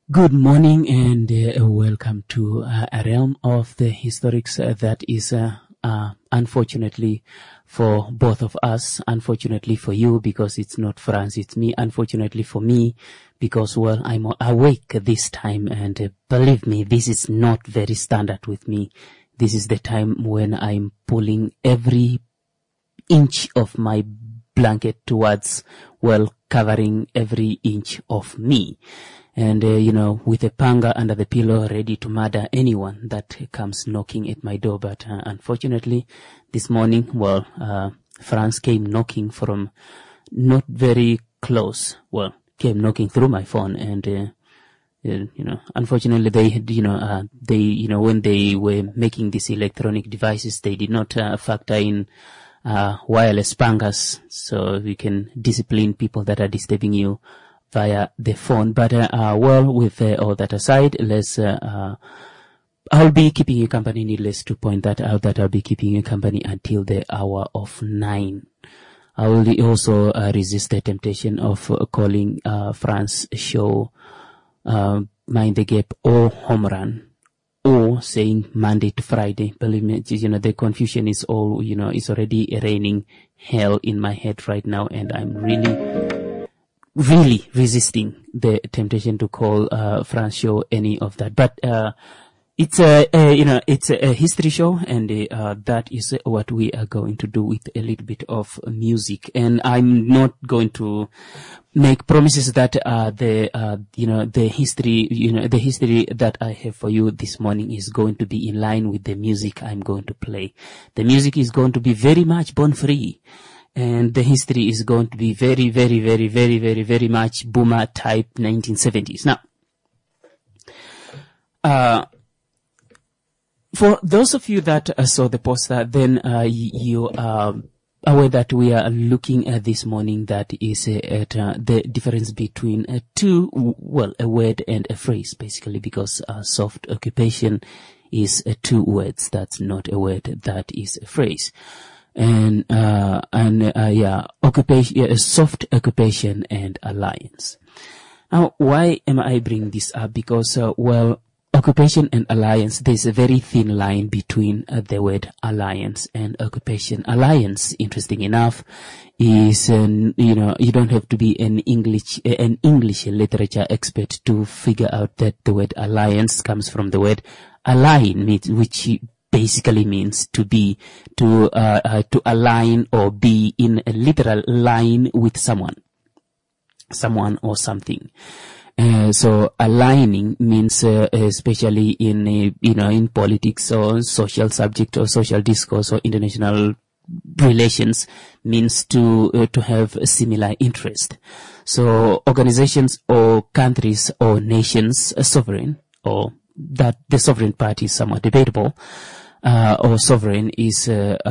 Good morning and welcome to a realm of the historics that is unfortunately for both of us, unfortunately for you because it's not France, it's me, unfortunately for me because, well, I'm awake this time and believe me, this is not very standard with me. This is the time when I'm pulling every inch of my blanket towards, well, covering every inch of me. And, with a panga under the pillow, ready to murder anyone that comes knocking at my door. But unfortunately, this morning, France came knocking from not very close. Well, came knocking through my phone. And, unfortunately, they had, when they were making these electronic devices, they did not factor in wireless pangas, so we can discipline people that are disturbing you via the phone. But with all that aside, I'll be keeping you company. Needless to point that out, that I'll be keeping you company until the hour of 9. I will also resist the temptation of calling France show Mind the Gap or Home Run, or saying Monday to Friday. Believe me, the confusion is all, it's already raining hell in my head right now, and I'm really resisting the temptation to call France show any of that. But it's a history show, and that is what we are going to do with a little bit of music. And I'm not going to make promises that the history that I have for you this morning is going to be in line with the music I'm going to play. The music is going to be very much born free. And the history is going to be very, very, very, very, very, very much boomer type 1970s. Now, for those of you that saw the poster, then you are aware that we are looking at this morning that is at the difference between a word and a phrase, basically, because soft occupation is 2 words. That's not a word, that is a phrase. And occupation, soft occupation and alliance. Now, why am I bringing this up? Because, occupation and alliance, there's a very thin line between the word alliance and occupation. Alliance, interesting enough, is, you don't have to be an English literature expert to figure out that the word alliance comes from the word align, which basically means to align or be in a literal line with someone or something. So aligning means, especially in politics or social subject or social discourse or international relations, means to have a similar interest. So organizations or countries or nations, sovereign, or that the sovereign part is somewhat debatable, or sovereign is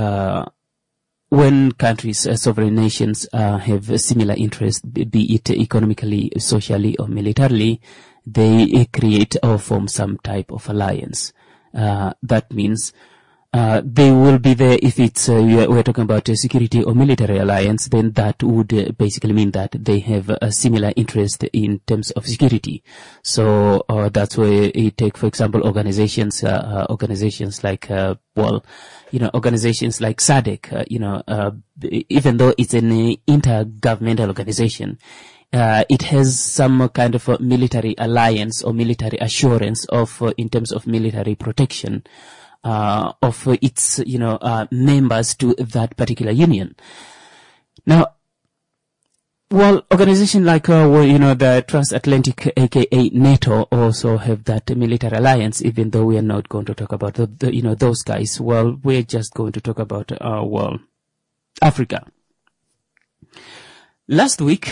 when countries, sovereign nations have a similar interest, be it economically, socially, or militarily, they create or form some type of alliance. That means they will be there. If it's we're talking about a security or military alliance, then that would basically mean that they have a similar interest in terms of security. So that's where you take, for example, organizations like organizations like SADC. Even though it's an intergovernmental organization, it has some kind of a military alliance or military assurance of in terms of military protection of its members to that particular union. Now, organizations like the transatlantic, aka NATO, also have that military alliance. Even though we are not going to talk about those guys, we're just going to talk about Africa. Last week,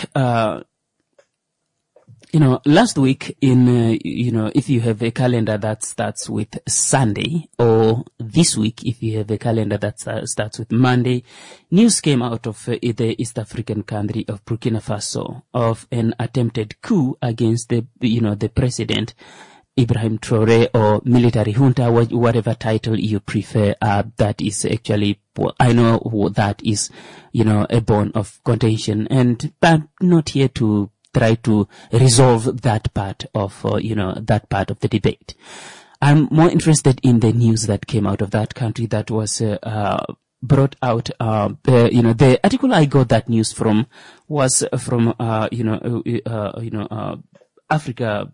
if you have a calendar that starts with Sunday, or this week, if you have a calendar that starts with Monday, news came out of the East African country of Burkina Faso of an attempted coup against the president, Ibrahim Traoré, or military junta, whatever title you prefer. That is actually, I know that is, a bone of contention, and I'm not here to try to resolve that part of, that part of the debate. I'm more interested in the news that came out of that country that was, brought out, the article I got that news from was from, Africa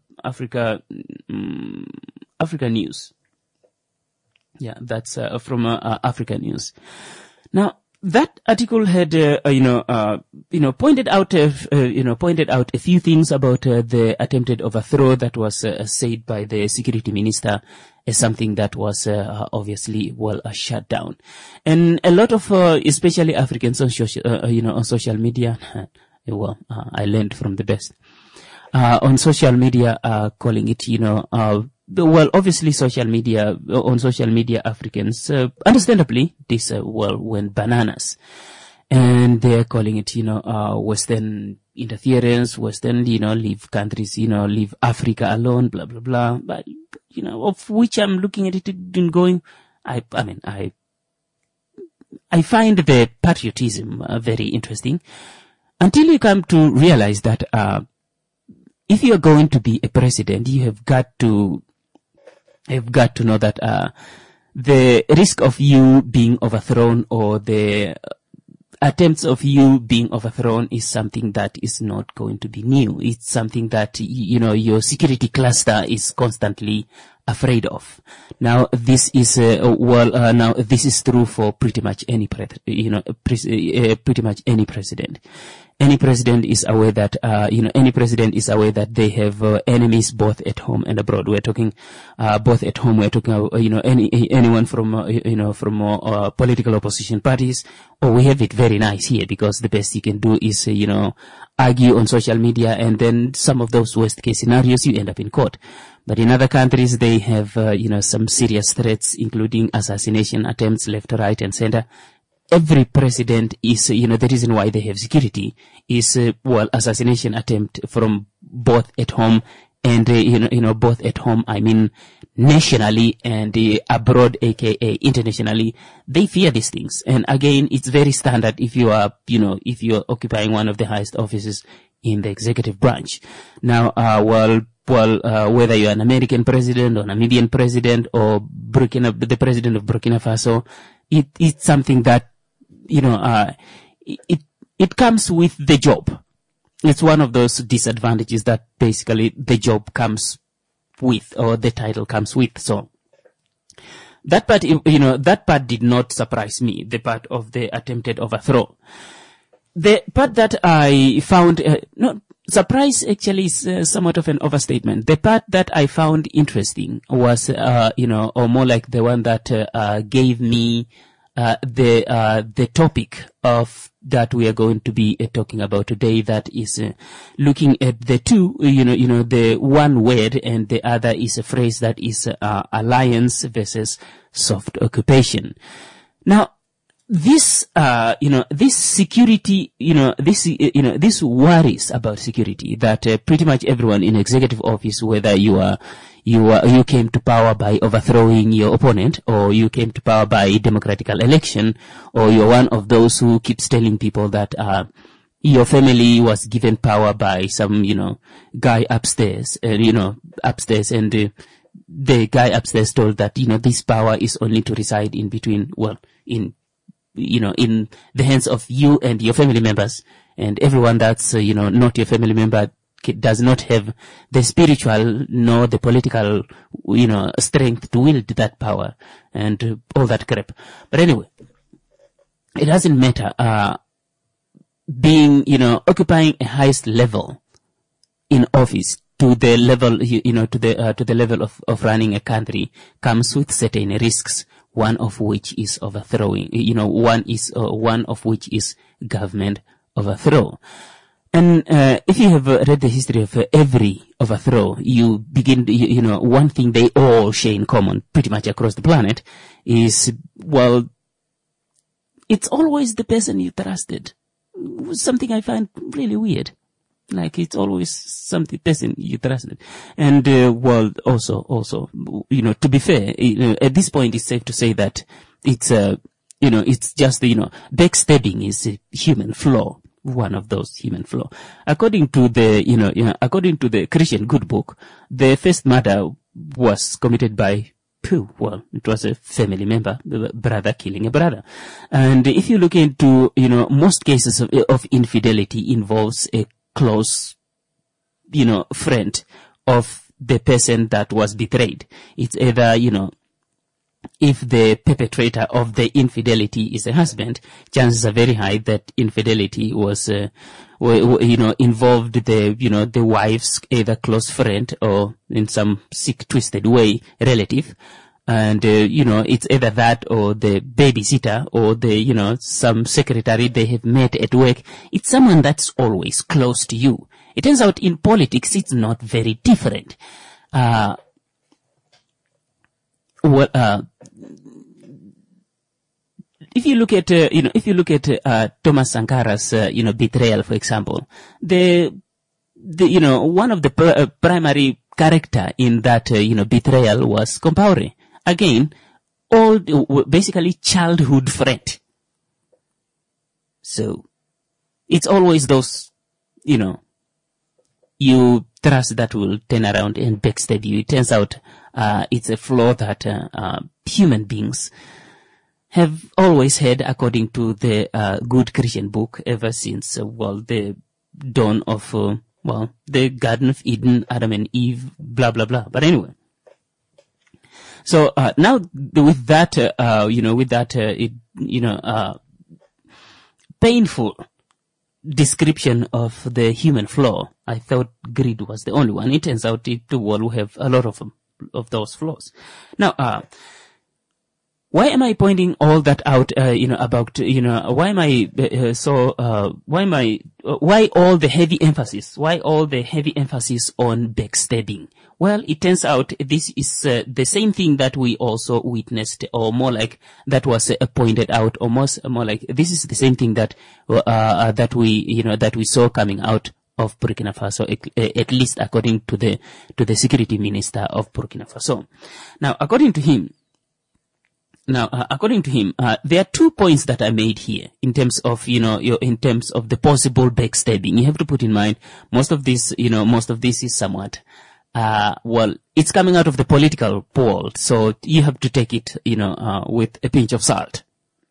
News. Yeah, that's from Africa News. Now, that article had, pointed out a few things about the attempted overthrow that was said by the security minister as something that was obviously shut down, and a lot of especially Africans on social media. I learned from the best on social media, calling it obviously on social media, Africans, understandably, this, went bananas. And they're calling it, Western interference, Western, leave countries, leave Africa alone, blah, blah, blah. But, of which I'm looking at it and going, I find the patriotism very interesting until you come to realize that, if you are going to be a president, you have got to know that the risk of you being overthrown or the attempts of you being overthrown is something that is not going to be new. It's something that, your security cluster is constantly afraid of. Now, this is, this is true for pretty much any, pretty much any president. Any president is aware that, they have enemies both at home and abroad. We're talking, both at home. We're talking, anyone from, from political opposition parties, or we have it very nice here because the best you can do is, argue on social media, and then some of those worst case scenarios you end up in court. But in other countries, they have, some serious threats, including assassination attempts left, right, and center. Every president is, the reason why they have security is, assassination attempt from both at home and, both at home, I mean, nationally and abroad, aka internationally. They fear these things. And again, it's very standard if you are, if you're occupying one of the highest offices in the executive branch. Now, whether you're an American president or Namibian president or the president of Burkina Faso, it's something that, it comes with the job. It's one of those disadvantages that basically the job comes with, or the title comes with. So that part, that part did not surprise me, the part of the attempted overthrow. The part that I found, surprise actually is somewhat of an overstatement. The part that I found interesting was, or more like the one that gave me the topic of that we are going to be talking about today, that is looking at the two, the one word and the other is a phrase that is alliance versus soft occupation. Now, this, this security, this worries about security that pretty much everyone in executive office, whether you came to power by overthrowing your opponent, or you came to power by democratical election, or you're one of those who keeps telling people that, your family was given power by some, guy upstairs, and the guy upstairs told that, this power is only to reside in between, in the hands of you and your family members, and everyone that's, not your family member does not have the spiritual nor the political, strength to wield that power and all that crap. But anyway, it doesn't matter, being, occupying a highest level in office to the level, to the level of running a country comes with certain risks. One of which is overthrowing, one of which is government overthrow. And, if you have read the history of every overthrow, you begin, one thing they all share in common pretty much across the planet is, it's always the person you trusted. Something I find really weird. Like, it's always something person you trusted. And, also, to be fair, at this point it's safe to say that it's, it's just, backstabbing is a human flaw. one of those human flaw. According to the, according to the Christian good book, the first murder was committed by it was a family member, the brother killing a brother. And if you look into, most cases of infidelity involves a close, friend of the person that was betrayed. It's either, if the perpetrator of the infidelity is a husband, chances are very high that infidelity was, involved the wife's either close friend or in some sick, twisted way, relative. And, it's either that or the babysitter or the, some secretary they have met at work. It's someone that's always close to you. It turns out in politics, it's not very different. If you look at, Thomas Sankara's, betrayal, for example, one of the primary character in that, betrayal was Compaore. Again, basically childhood friend. So, it's always those, you trust that will turn around and backstab you. It turns out, it's a flaw that, human beings have always had, according to the, good Christian book, ever since, the dawn of, the Garden of Eden, Adam and Eve, blah, blah, blah. But anyway. So, now with that, painful description of the human flaw, I thought greed was the only one. It turns out the world will have a lot of those flaws. Now, why am I pointing all that out, why all the heavy emphasis on backstabbing? Well, it turns out this is the same thing that we also witnessed, or more like that was pointed out, or more like this is the same thing that we saw coming out of Burkina Faso, at least according to the security minister of Burkina Faso. Now, according to him, there are 2 points that are made here in terms of, in terms of the possible backstabbing. You have to put in mind, most of this is somewhat, it's coming out of the political world, so you have to take it, with a pinch of salt.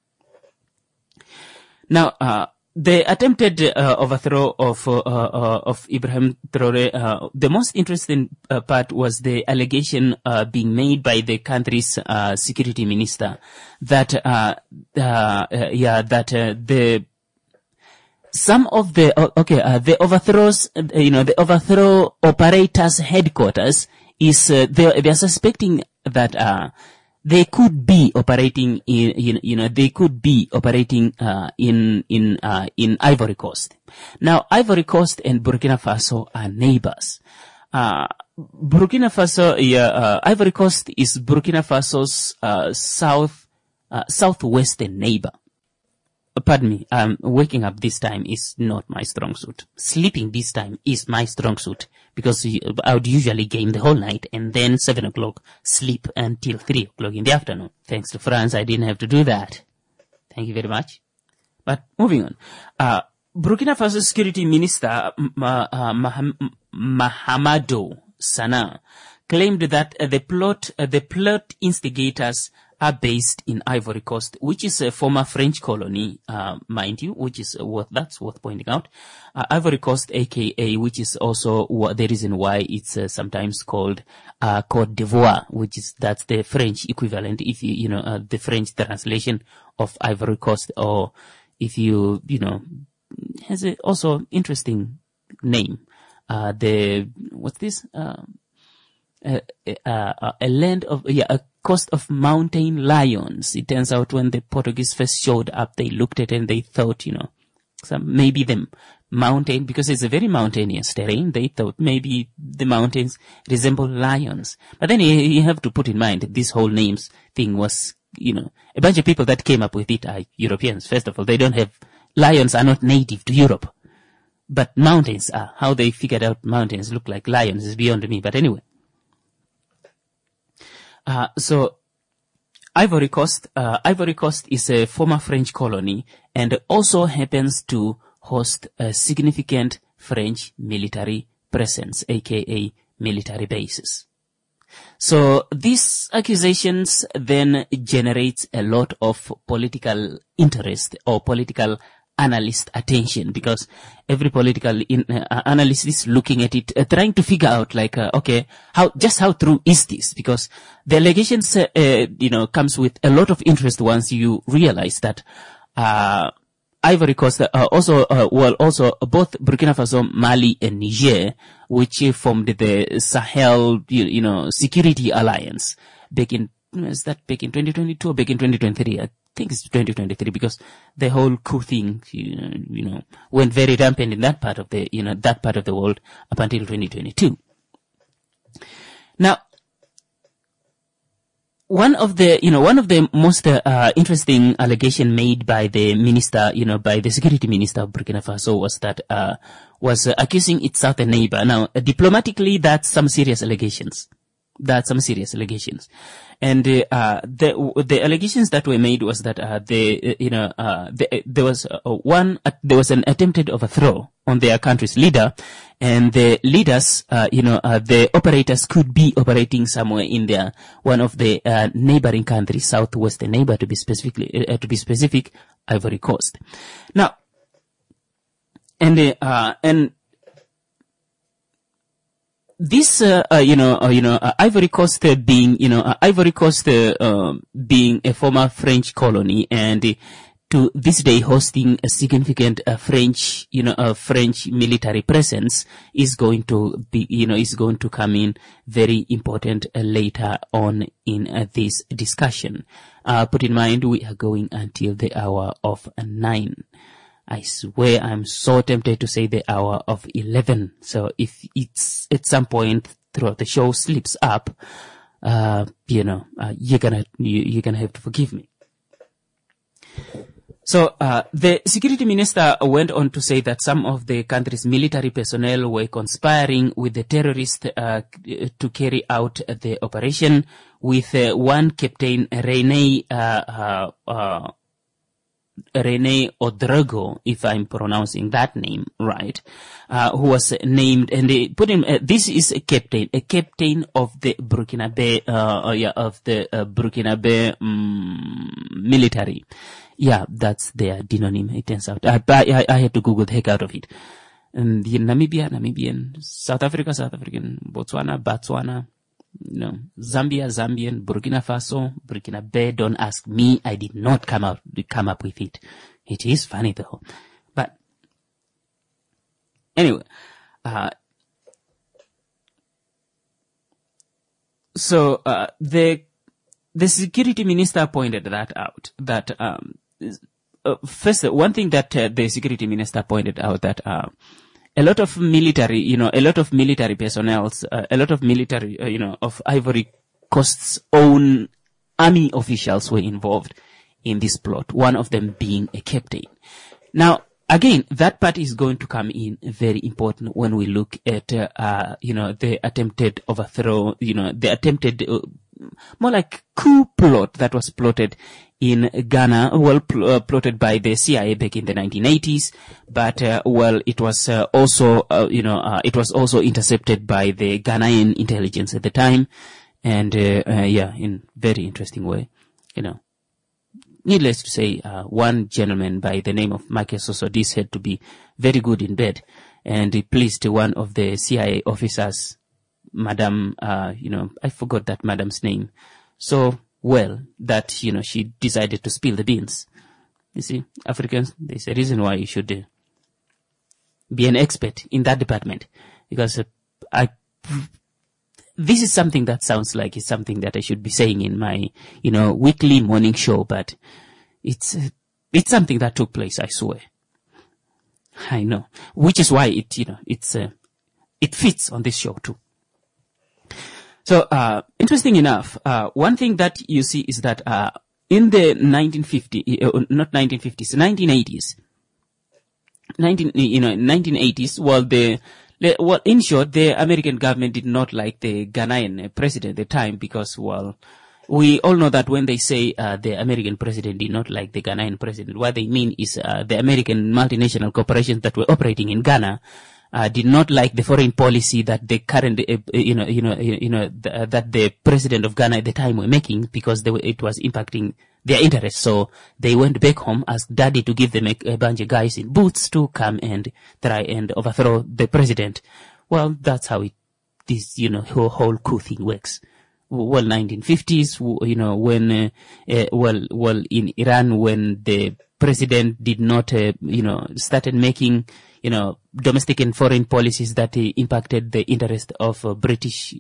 Now, the attempted overthrow of Ibrahim Traoré, the most interesting part was the allegation being made by the country's security minister that the overthrows, the overthrow operators' headquarters is they're suspecting that they could be operating in Ivory Coast. Now, Ivory Coast and Burkina Faso are neighbors. Ivory Coast is Burkina Faso's southwestern neighbor. Pardon me, waking up this time is not my strong suit. Sleeping this time is my strong suit, because I would usually game the whole night and then 7 o'clock sleep until 3 o'clock in the afternoon. Thanks to France, I didn't have to do that. Thank you very much. But moving on. Burkina Faso Security Minister Mahamadou Sana claimed that the plot instigators are based in Ivory Coast, which is a former French colony, mind you, which is that's worth pointing out. Ivory Coast, aka, which is also the reason why it's sometimes called Côte d'Ivoire, that's the French equivalent, if the French translation of Ivory Coast, or if has a also interesting name. What's this? A land of, a coast of mountain lions. It turns out when the Portuguese first showed up, they looked at it and they thought, maybe the mountain, because it's a very mountainous terrain, they thought maybe the mountains resemble lions. But then you have to put in mind that this whole names thing was, a bunch of people that came up with it are Europeans. First of all, lions are not native to Europe. But mountains are. How they figured out mountains look like lions is beyond me. But anyway. So Ivory Coast is a former French colony and also happens to host a significant French military presence, aka military bases. So these accusations then generates a lot of political interest or political analyst attention, because every political analyst is looking at it, trying to figure out okay, how true is this? Because the allegations, comes with a lot of interest once you realize that, Ivory Coast, also both Burkina Faso, Mali, and Niger, which formed the Sahel, security alliance back in 2022 or back in 2023? I think it's 2023, because the whole coup thing, went very rampant in that part of the world up until 2022. Now, one of the most interesting allegation made by the minister, by the security minister of Burkina Faso was accusing its southern neighbor. Now, diplomatically, that's some serious allegations. And the allegations that were made was that there was an attempted overthrow on their country's leader, and the leaders, the operators could be operating somewhere in one of the neighboring countries, southwestern neighbor to be specific, Ivory Coast. Now, and this, Ivory Coast being a former French colony, and to this day hosting a significant French military presence, is going to come in very important later on in this discussion. Put in mind, we are going until the hour of 9. I swear I'm so tempted to say the hour of 11. So if it's at some point throughout the show slips up, you're gonna have to forgive me. So, the security minister went on to say that some of the country's military personnel were conspiring with the terrorists, to carry out the operation, with one Captain Rene Odrago, if I'm pronouncing that name right, who was named, and they put him, this is a captain of the Burkinabe, Burkinabe military. Yeah, that's their denonym, it turns out. I had to Google the heck out of it. And the Namibian, South African, Botswana, Zambian, Burkina Faso, Burkinabe. Don't ask me. I did not come up with it. It is funny though. But anyway, so the security minister pointed that out. That first, one thing that the security minister pointed out, that a lot of military personnel, of Ivory Coast's own army officials were involved in this plot, one of them being a captain. Now, again, that part is going to come in very important when we look at, the attempted overthrow, the attempted, more like coup plot that was plotted in Ghana, plotted by the CIA back in the 1980s, but, it was also intercepted by the Ghanaian intelligence at the time, and, in very interesting way, Needless to say, one gentleman by the name of Michael Sosodis had to be very good in bed, and he pleased one of the CIA officers, Madam, I forgot that madam's name, so well that, she decided to spill the beans. You see, Africans, there's a reason why you should be an expert in that department, because this is something that sounds like it's something that I should be saying in my, weekly morning show, but it's something that took place, I swear. I know. Which is why it fits on this show too. So, interesting enough, one thing that you see is that, in the 1980s, in short, the American government did not like the Ghanaian president at the time because, we all know that when they say the American president did not like the Ghanaian president, what they mean is the American multinational corporations that were operating in Ghana did not like the foreign policy that the current, that the president of Ghana at the time were making, because it was impacting their interests. So they went back home, asked Daddy to give them a bunch of guys in boots to come and try and overthrow the president. Well, that's how this, whole coup thing works. Well, 1950s, when, in Iran, when the president did not, started making, domestic and foreign policies that impacted the interest of British,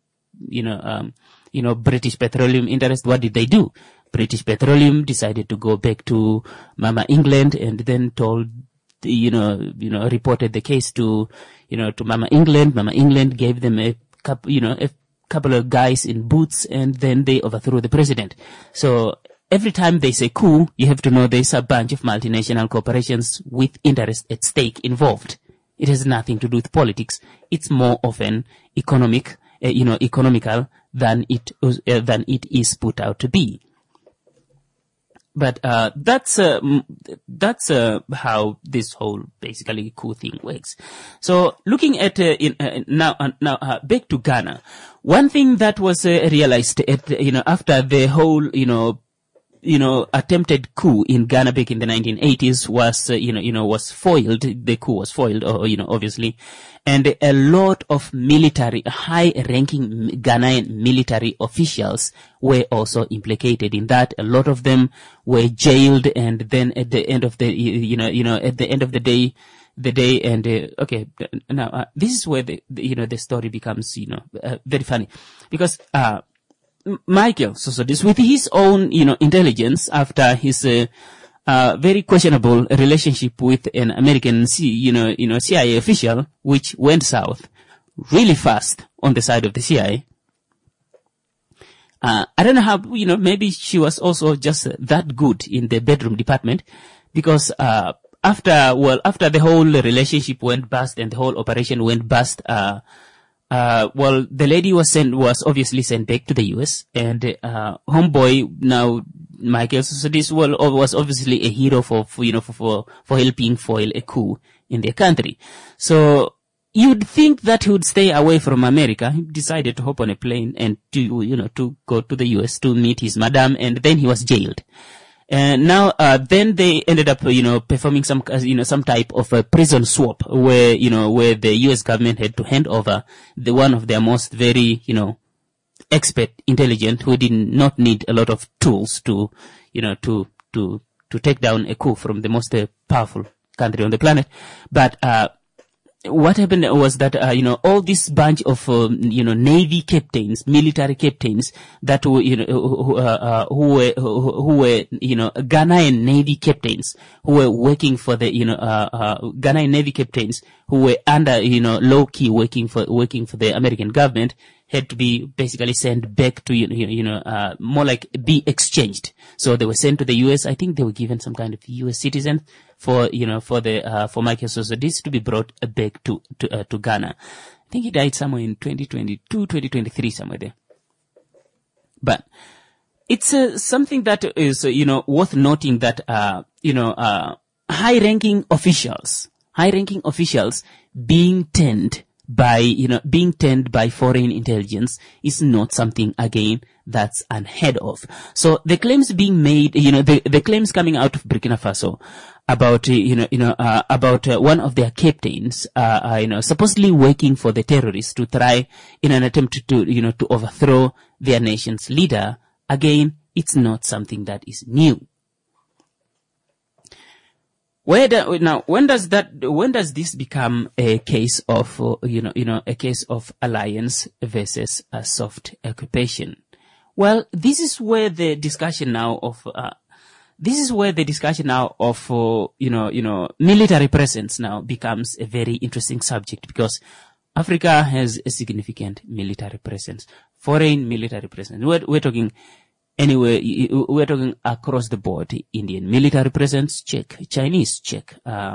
British Petroleum interest. What did they do? British Petroleum decided to go back to Mama England, and then reported the case to Mama England. Mama England gave them a couple of guys in boots, and then they overthrew the president. So every time they say coup, you have to know there's a bunch of multinational corporations with interest at stake involved. It has nothing to do with politics. It's more often economical than it is put out to be. But that's how this whole basically coup thing works. So looking at now back to Ghana, one thing that was realized after the whole attempted coup in Ghana back in the 1980s was foiled. The coup was foiled, obviously. And a lot of high-ranking Ghanaian military officials were also implicated in that. A lot of them were jailed, and then at the end of the, at the end of the day, now this is where the story becomes, very funny, because Michael Sosodis, with his own, intelligence, after his very questionable relationship with an American, CIA official, which went south really fast on the side of the CIA. I don't know how, maybe she was also just that good in the bedroom department, because after the whole relationship went bust and the whole operation went bust, the lady was obviously sent back to the US, and homeboy, now Michael Sosodis, was obviously a hero for helping foil a coup in their country. So you'd think that he would stay away from America. He decided to hop on a plane and to go to the US to meet his madam, and then he was jailed. And now, then they ended up, performing some type of a prison swap where the U.S. government had to hand over one of their most very, expert intelligent, who did not need a lot of tools to take down a coup from the most powerful country on the planet. But, what happened was that, all this bunch of, Navy captains, military captains that were, who were, Ghanaian Navy captains who were working for the, Ghanaian Navy captains who were under, low key working for the American government, had to be basically sent back to, more like be exchanged. So they were sent to the U.S. I think they were given some kind of U.S. citizen for Michael Sosodis to be brought back to Ghana. I think he died somewhere in 2022, 2023, somewhere there. But it's something that is, worth noting that, high-ranking officials being turned by foreign intelligence is not something, again, that's unheard of. So the claims being made, the claims coming out of Burkina Faso about, about one of their captains, supposedly working for the terrorists to try in an attempt to overthrow their nation's leader. Again, it's not something that is new. When does this become a case of, a case of alliance versus a soft occupation? Well, this is where the discussion now of, military presence now becomes a very interesting subject, because Africa has a significant military presence, foreign military presence. We're talking anyway, we're talking across the board. Indian military presence, check. Chinese, check.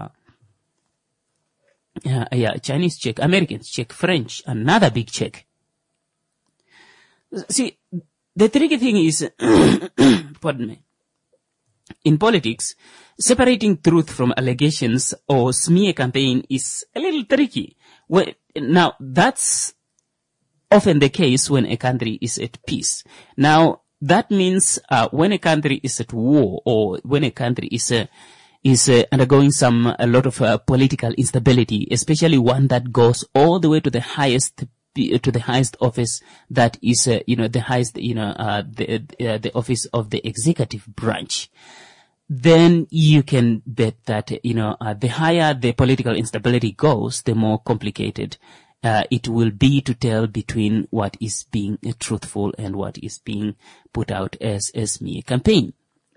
Chinese, check. Americans, check. French, another big check. See, the tricky thing is, pardon me, in politics, separating truth from allegations or smear campaign is a little tricky. Now, that's often the case when a country is at peace. Now, that means when a country is at war, or when a country is undergoing a lot of political instability, especially one that goes all the way to the highest office, that is the highest the office of the executive branch, then you can bet that the higher the political instability goes, the more complicated it will be to tell between what is being truthful and what is being put out as a smear campaign.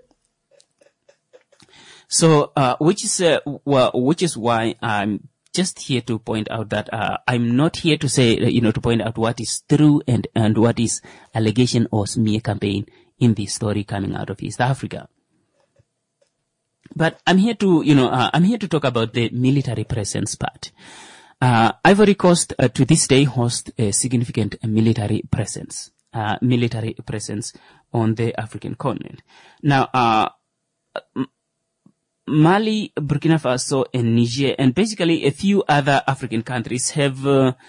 So, which is why I'm just here to point out that I'm not here to say, to point out what is true and what is allegation or smear campaign in this story coming out of East Africa. But I'm here to talk about the military presence part. Ivory Coast to this day hosts a significant military presence on the African continent. Now, Mali, Burkina Faso, and Niger, and basically a few other African countries have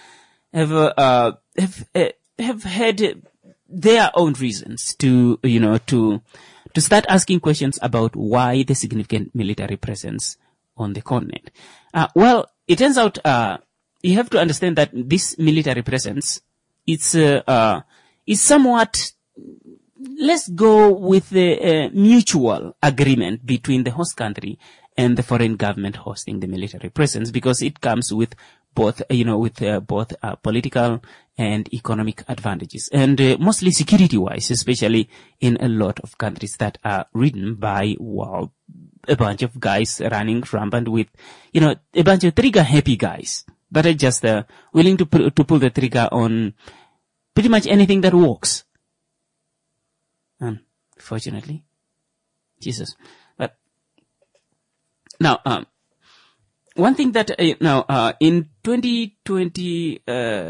had their own reasons to start asking questions about why the significant military presence on the continent. Well, it turns out you have to understand that this military presence is somewhat, let's go with the mutual agreement between the host country and the foreign government hosting the military presence, because it comes with both political and economic advantages, and mostly security-wise, especially in a lot of countries that are ridden by a bunch of guys running rampant with, a bunch of trigger-happy guys that are just willing to pull the trigger on pretty much anything that walks. Unfortunately, Jesus. But now, one thing that in 2019,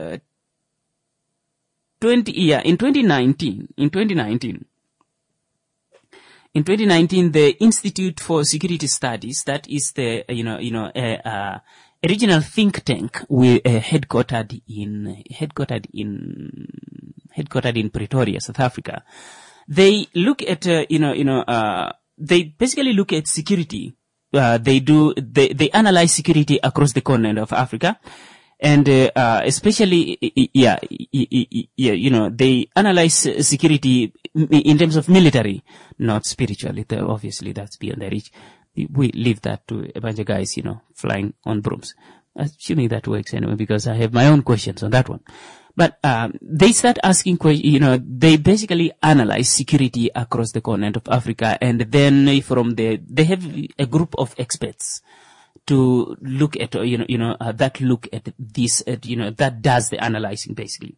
the Institute for Security Studies, that is the a regional think tank headquartered in Pretoria, South Africa. They look at they basically look at security. They analyze security across the continent of Africa, and especially they analyze security in terms of military, not spiritually. Obviously, that's beyond their reach. We leave that to a bunch of guys, flying on brooms. Assuming that works anyway, because I have my own questions on that one. But they start asking questions. They basically analyze security across the continent of Africa, and then they have a group of experts to look at that look at this that does the analyzing basically.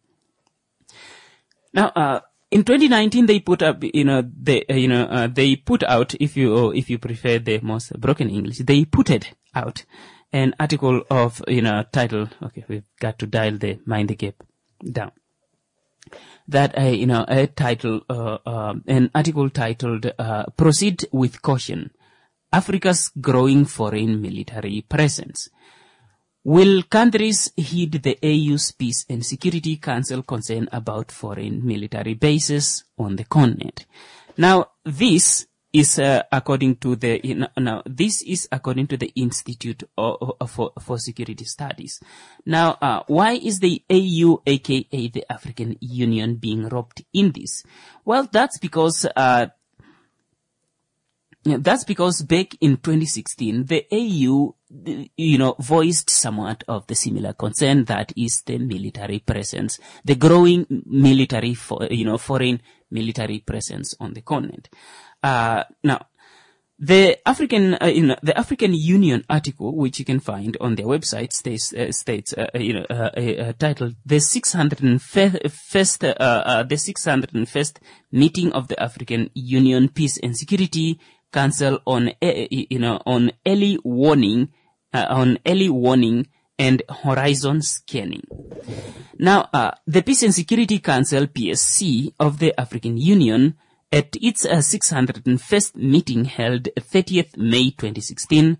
Now in 2019 they put up they put out, if you prefer the most broken English, they putted out an article of title. Okay, we've got to dial the Mind the Gap down. That a title an article titled "Proceed with Caution: Africa's Growing Foreign Military Presence. Will countries heed the AU's Peace and Security Council concern about foreign military bases on the continent?" Now, this is according to the Institute for Security Studies. Now, why is the AU, aka the African Union, being roped in this? Well, that's because back in 2016, the AU, voiced somewhat of the similar concern, that is the military presence, the growing military, foreign military presence on the continent. Now, the African Union article, which you can find on their website, states titled "The 601st Meeting of the African Union Peace and Security Council on early warning and horizon scanning. Now, the Peace and Security Council, PSC, of the African Union, at its 601st meeting held 30th May 2016,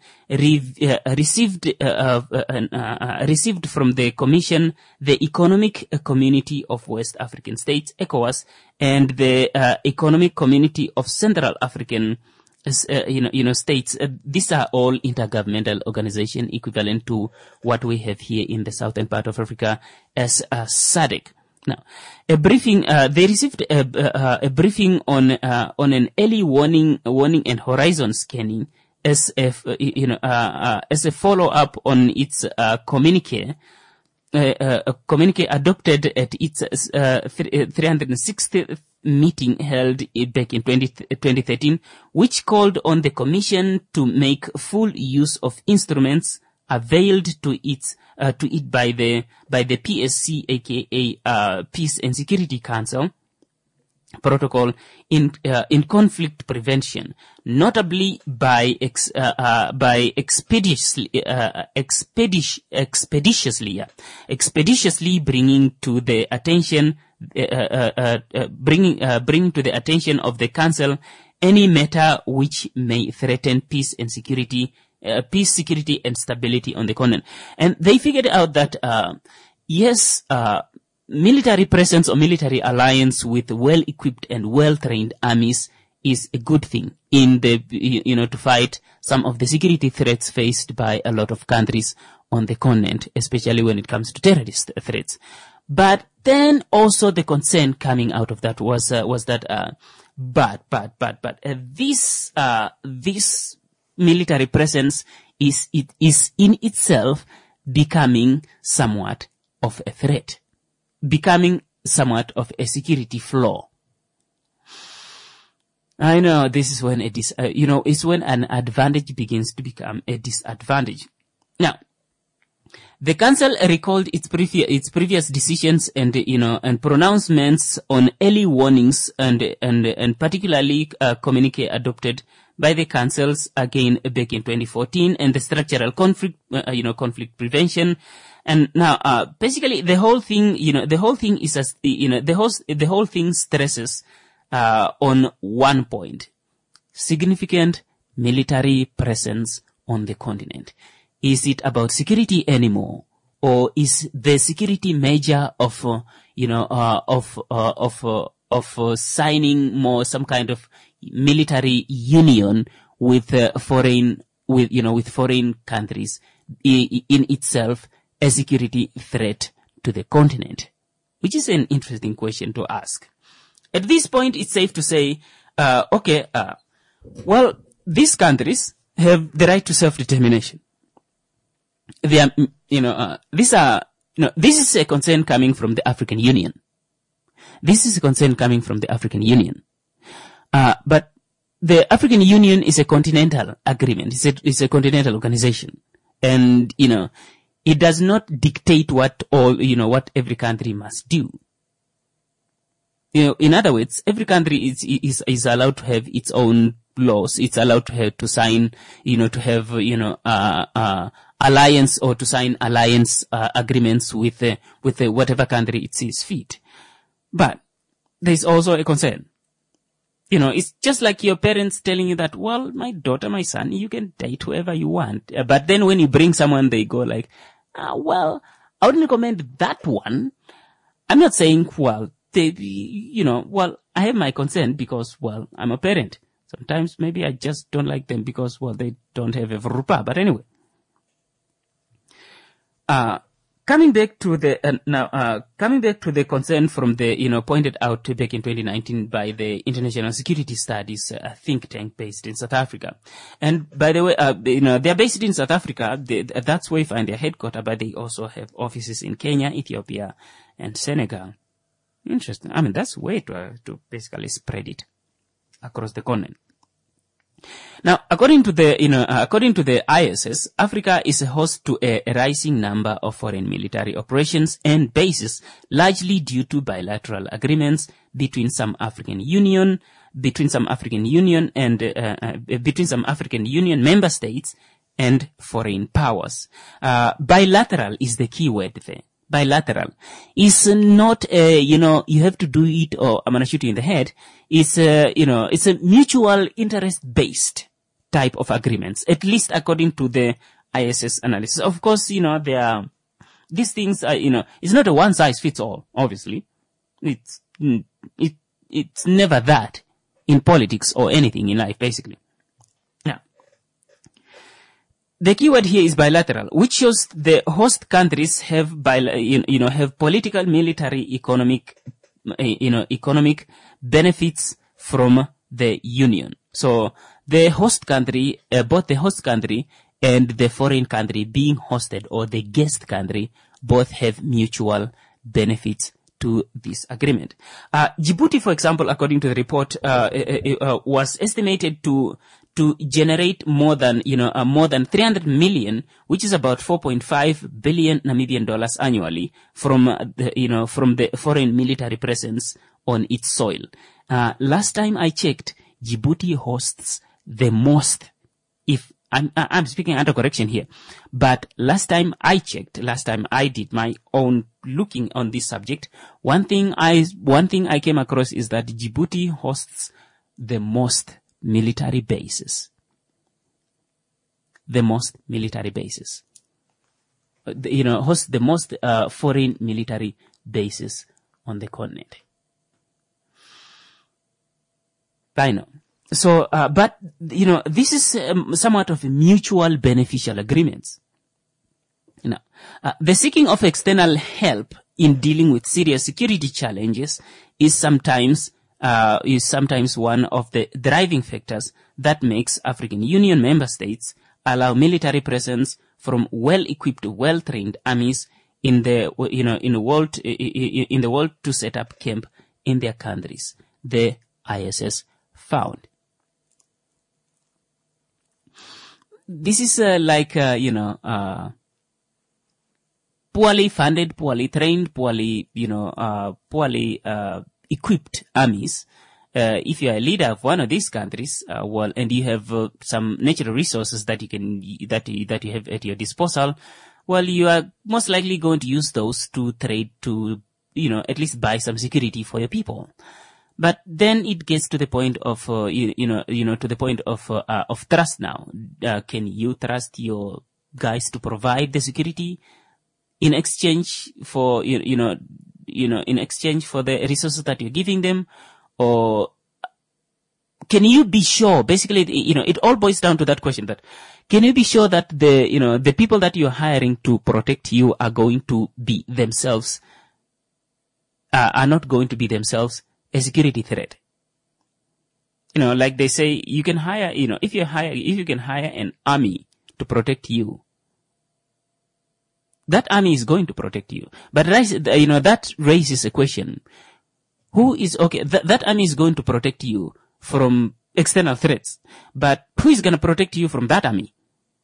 received from the Commission the Economic Community of West African States, ECOWAS, and the Economic Community of Central African states. These are all intergovernmental organizations equivalent to what we have here in the southern part of Africa as SADC. Now, they received a briefing on an early warning and horizon scanning as a follow-up on its communique adopted at its 360th meeting held back in 2013, which called on the Commission to make full use of instruments availed to it by the PSC, aka Peace and Security Council protocol in conflict prevention, notably by expeditiously bringing to the attention of the Council any matter which may threaten peace, security, and stability on the continent. And they figured out that, military presence or military alliance with well-equipped and well-trained armies is a good thing in the, to fight some of the security threats faced by a lot of countries on the continent, especially when it comes to terrorist threats. But then also the concern coming out of that was that, this military presence is in itself becoming somewhat of a threat, becoming somewhat of a security flaw. I know this is when it's when an advantage begins to become a disadvantage. Now, the Council recalled its previous decisions and pronouncements on early warnings and particularly communique adopted by the Councils again back in 2014 and the structural conflict prevention. And now, basically the whole thing is the whole thing stresses on one point: significant military presence on the continent. Is it about security anymore, or is the security measure of signing more some kind of military union with foreign countries in itself a security threat to the continent? Which is an interesting question to ask. At this point, it's safe to say, these countries have the right to self-determination. They are, this is a concern coming from the African Union. This is a concern coming from the African Union. But the African Union is a continental agreement. It's a continental organization. And, it does not dictate what every country must do. In other words, every country is allowed to have its own laws. It's allowed to sign, to have, alliance or to sign alliance agreements with whatever country it sees fit. But there's also a concern. It's just like your parents telling you that, well, my daughter, my son, you can date whoever you want. But then when you bring someone, they go like, I wouldn't recommend that one. I'm not saying, I have my concern because, I'm a parent. Sometimes maybe I just don't like them because, they don't have a rupa. But anyway. Coming back to the concern from the, pointed out back in 2019 by the International Security Studies think tank based in South Africa. And by the way, they're based in South Africa. That's where you find their headquarters, but they also have offices in Kenya, Ethiopia, and Senegal. Interesting. I mean, that's a way to basically spread it across the continent. Now, according to the ISS, Africa is a host to a rising number of foreign military operations and bases, largely due to bilateral agreements between some African Union member states and foreign powers. Bilateral is the key word there. Bilateral is not you have to do it or I'm going to shoot you in the head. It's it's a mutual interest based type of agreements, at least according to the ISS analysis. Of course, these things are, it's not a one size fits all, obviously. It's never that in politics or anything in life, basically. The keyword here is bilateral, which shows the host countries have have political, military, economic benefits from the union. So the host country, both the host country and the foreign country being hosted, or the guest country, both have mutual benefits to this agreement. Djibouti, for example, according to the report, was estimated to generate more than 300 million, which is about 4.5 billion Namibian dollars annually from the foreign military presence on its soil. Last time I checked, Djibouti hosts the most, if I'm speaking under correction here, but last time I did my own looking on this subject, one thing I came across is that Djibouti hosts the most military bases. The most military bases. Hosts the most foreign military bases on the continent. I know. So, but, this is somewhat of mutual beneficial agreements. The seeking of external help in dealing with serious security challenges is sometimes one of the driving factors that makes African Union member states allow military presence from well-equipped, well-trained armies in the world to set up camp in their countries. The ISS found. This is poorly funded, poorly trained, poorly equipped armies. If you are a leader of one of these countries, and you have some natural resources that you have at your disposal, you are most likely going to use those to trade to, at least buy some security for your people. But then it gets to the point of, to the point of trust now. Can you trust your guys to provide the security in exchange for, in exchange for the resources that you're giving them? Or can you be sure, basically, it all boils down to that question, that can you be sure that the people that you're hiring to protect you are going to be themselves, are not going to be themselves a security threat? Like they say, you can hire, if you can hire an army to protect you, that army is going to protect you. But that raises a question. Who is, okay, that army is going to protect you from external threats, but who is going to protect you from that army?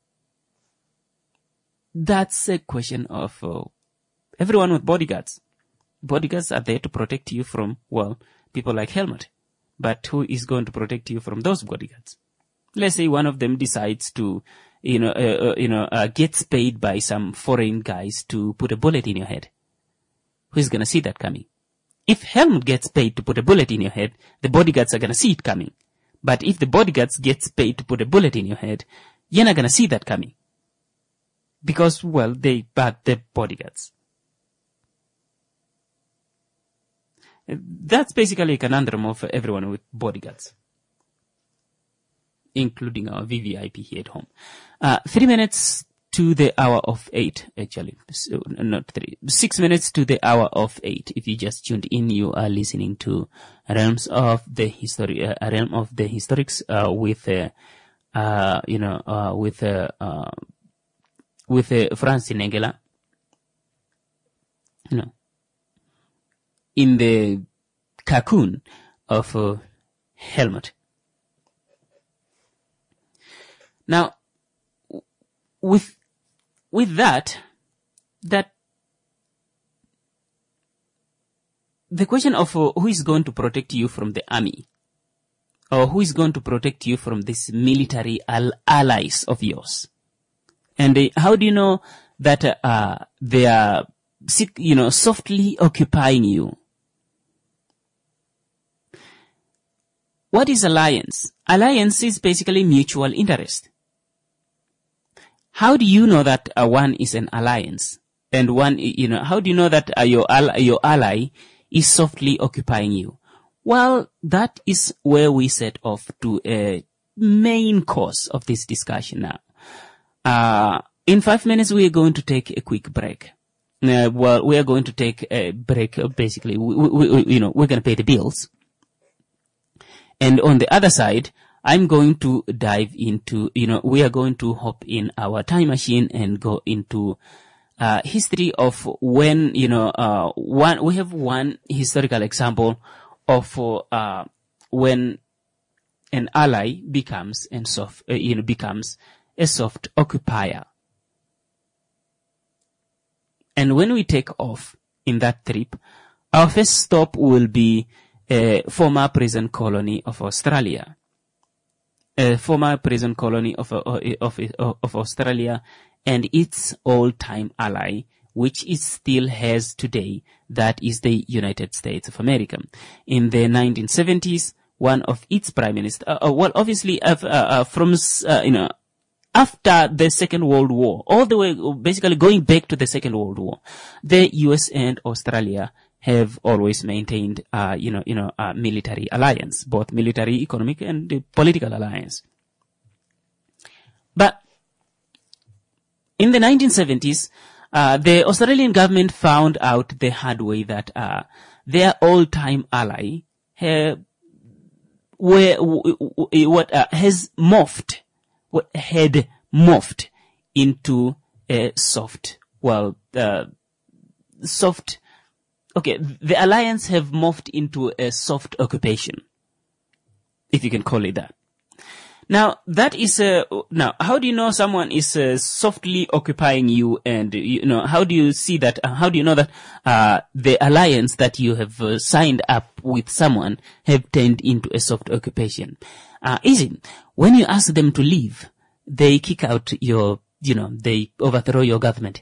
That's a question of everyone with bodyguards. Bodyguards are there to protect you from, people like Helmut. But who is going to protect you from those bodyguards? Let's say one of them decides to, gets paid by some foreign guys to put a bullet in your head. Who's going to see that coming? If Helmut gets paid to put a bullet in your head, the bodyguards are going to see it coming. But if the bodyguards gets paid to put a bullet in your head, you're not going to see that coming. Because, they're bodyguards. That's basically a conundrum of everyone with bodyguards, including our VVIP here at home. 3 minutes to the hour of 8, actually. So, not 3. 6 minutes to the hour of 8. If you just tuned in, you are listening to Realms of the History, Realm of the Historics, with Franz Negela. In the cocoon of Helmut. Now, with that the question of who is going to protect you from the army, or who is going to protect you from these military allies of yours, And how do you know that they are, softly occupying you? What is alliance? Alliance is basically mutual interest. How do you know that one is an alliance? And one, how do you know that your ally is softly occupying you? Well, that is where we set off to a main course of this discussion now. In 5 minutes, we are going to take a quick break. We are going to take a break. Basically, we're going to pay the bills. And on the other side, I'm going to dive into, we are going to hop in our time machine and go into history of when, we have one historical example of when an ally becomes becomes a soft occupier. And when we take off in that trip, our first stop will be a former prison colony of Australia. A former prison colony of Australia and its all-time ally, which it still has today, that is the United States of America. In the 1970s, one of its prime minister, obviously, after the Second World War, all the way, basically going back to the Second World War, the US and Australia have always maintained, military alliance, both military, economic, and political alliance. But in the 1970s, the Australian government found out the hard way that their all-time ally had morphed into a the alliance have morphed into a soft occupation, if you can call it that. Now, that is, now, how do you know someone is softly occupying you, and, how do you see that, how do you know that, the alliance that you have signed up with someone have turned into a soft occupation? Easy. When you ask them to leave, they kick out they overthrow your government.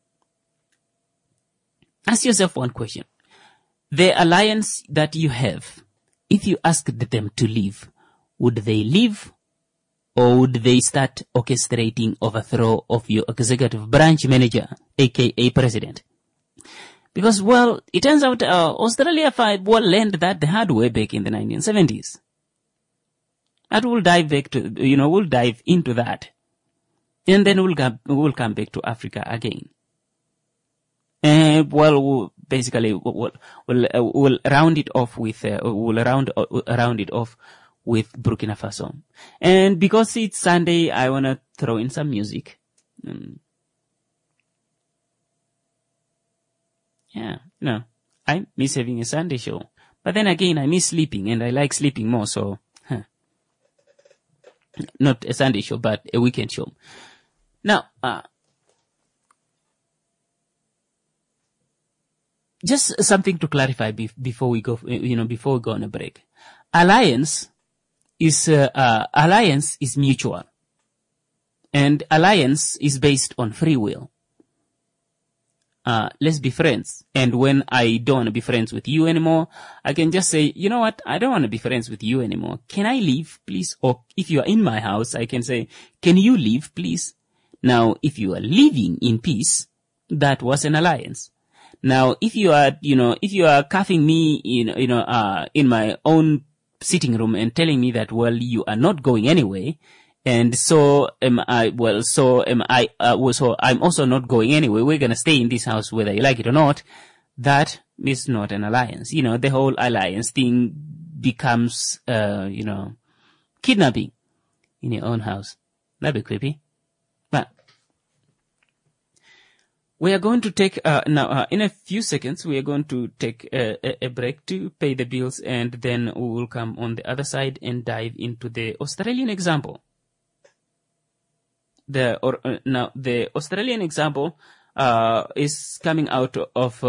Ask yourself one question. The alliance that you have, if you asked them to leave, would they leave? Or would they start orchestrating overthrow of your executive branch manager, aka president? Because, it turns out Australia learned that the hard way back in the 1970s. That we'll dive back to, we'll dive into that. And then we'll come back to Africa again. We'll round it off with, round it off with Burkina Faso. And because it's Sunday, I want to throw in some music. I miss having a Sunday show. But then again, I miss sleeping, and I like sleeping more, so, not a Sunday show, but a weekend show. Now, just something to clarify before we go, before we go on a break. Alliance is mutual. And alliance is based on free will. Let's be friends. And when I don't want to be friends with you anymore, I can just say, you know what? I don't want to be friends with you anymore. Can I leave, please? Or if you are in my house, I can say, can you leave, please? Now, if you are living in peace, that was an alliance. Now, if you are cuffing me in my own sitting room and telling me that, you are not going anyway, and so am I, so I'm also not going anyway, we're gonna stay in this house whether you like it or not, that is not an alliance. The whole alliance thing becomes, kidnapping in your own house. That'd be creepy. But we are going to take, now, in a few seconds, we are going to take a break to pay the bills, and then we will come on the other side and dive into the Australian example. The Australian example, is coming out of,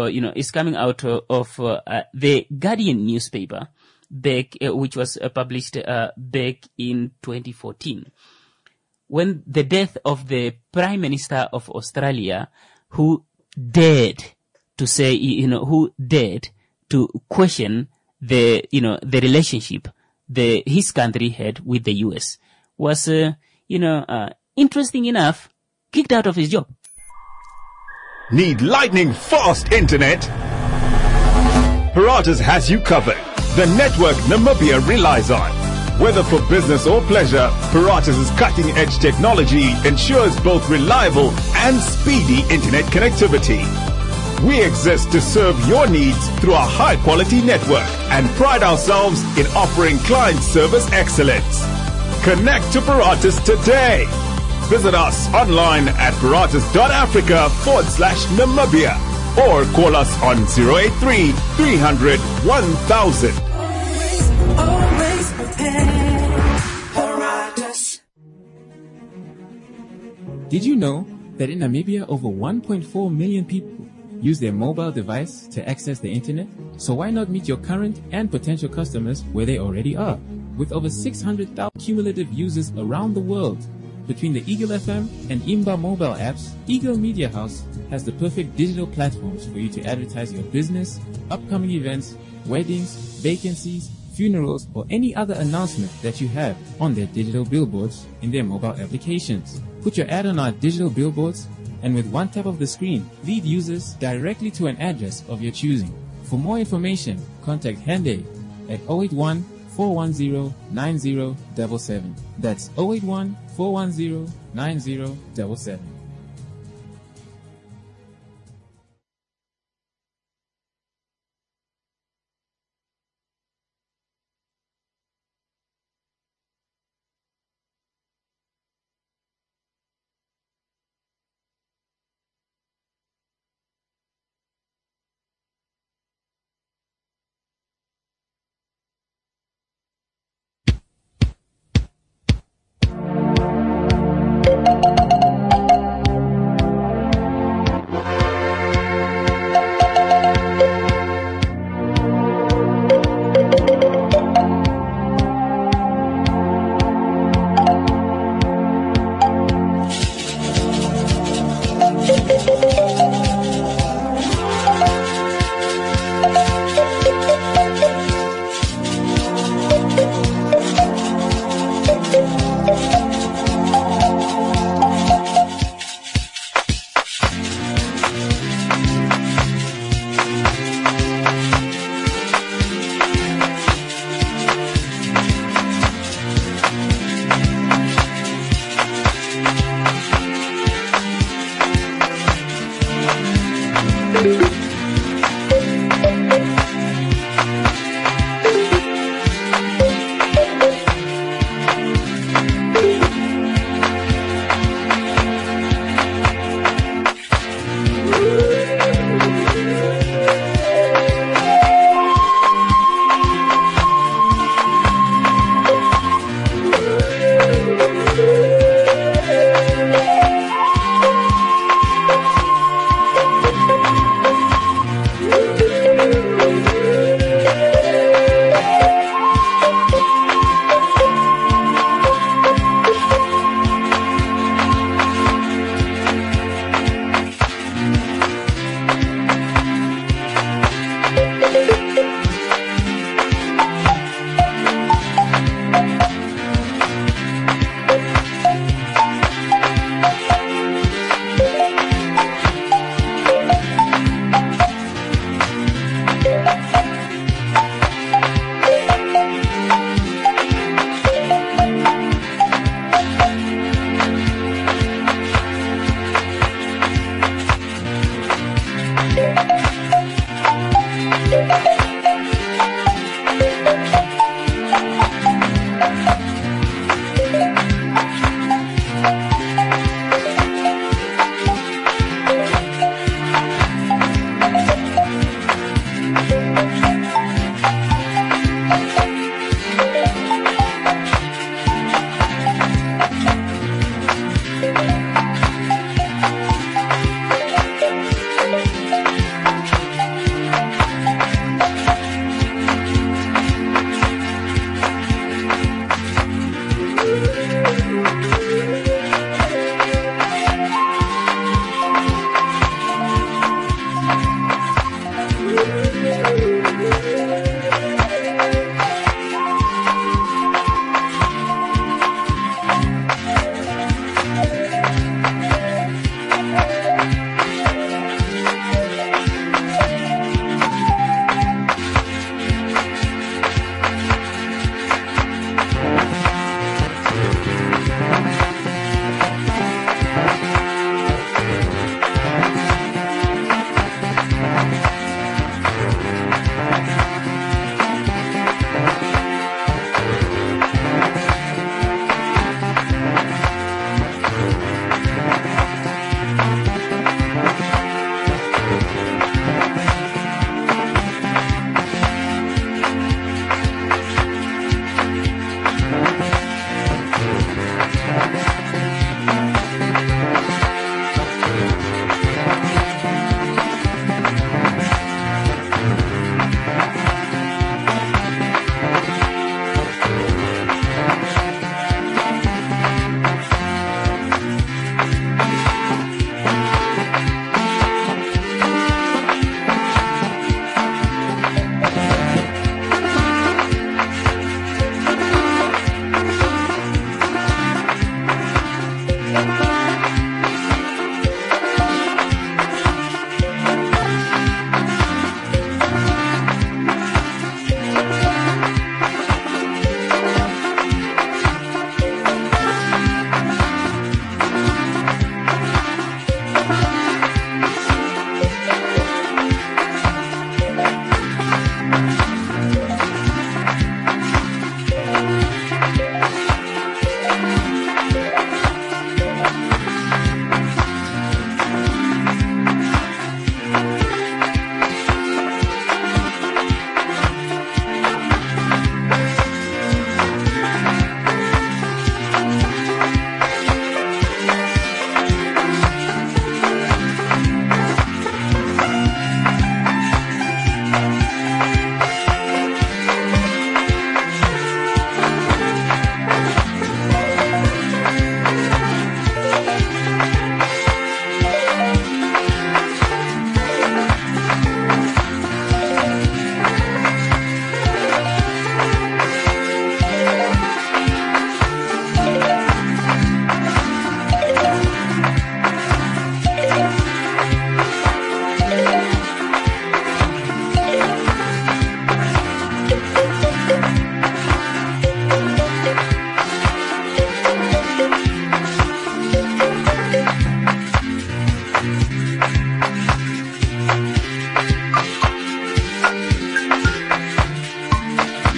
the Guardian newspaper, which was published, back in 2014. when the death of the Prime Minister of Australia, who dared to say, who dared to question the relationship his country had with the US, was, interesting enough, kicked out of his job. Need lightning fast internet? Paratus has you covered. The network Namibia relies on. Whether for business or pleasure, Paratus' cutting-edge technology ensures both reliable and speedy internet connectivity. We exist to serve your needs through our high-quality network and pride ourselves in offering client service excellence. Connect to Paratus today. Visit us online at paratus.africa/Namibia or call us on 083 300 1000. Always prepared. Paratus. Did you know that in Namibia over 1.4 million people use their mobile device to access the internet? So why not meet your current and potential customers where they already are? With over 600,000 cumulative users around the world, between the Eagle FM and Imba mobile apps, Eagle Media House has the perfect digital platforms for you to advertise your business, upcoming events, weddings, vacancies, funerals, or any other announcement that you have on their digital billboards in their mobile applications. Put your ad on our digital billboards, and with one tap of the screen, lead users directly to an address of your choosing. For more information, contact Hende at 081 410 9077. That's 081 410 9077.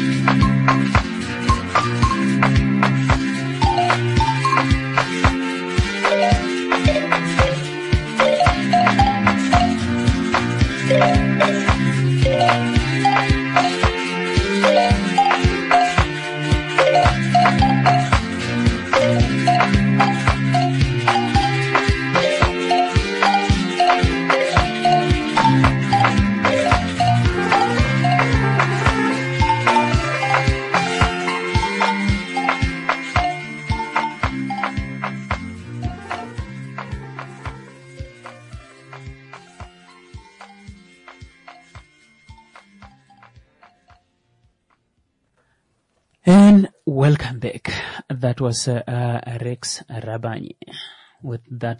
And welcome back. That was Rex Rabanye with that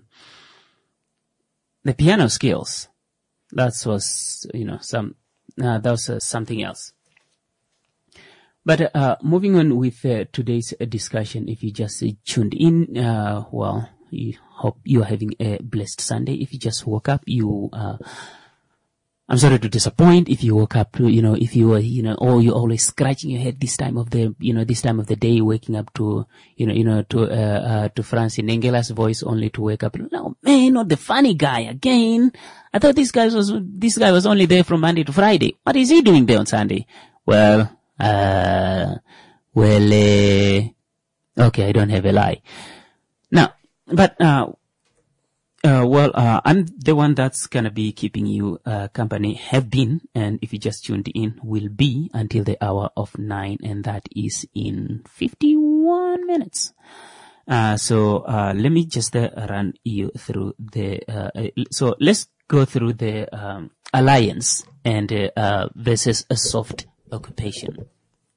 the piano skills. That was that was something else. But moving on with today's discussion, if you just tuned in, well, you hope you are having a blessed Sunday. If you just woke up, I'm sorry to disappoint. If you woke up, if you were, or you're always scratching your head this time of the day, waking up to, to Francine Ngela's voice only to wake up. No, man, not the funny guy again. I thought this guy was only there from Monday to Friday. What is he doing there on Sunday? Okay, I don't have a lie. Now, but, I'm the one that's gonna be keeping you company, have been, and if you just tuned in, will be until the hour of 9, and that is in 51 minutes. So let me just run you through so let's go through the alliance and versus a soft occupation.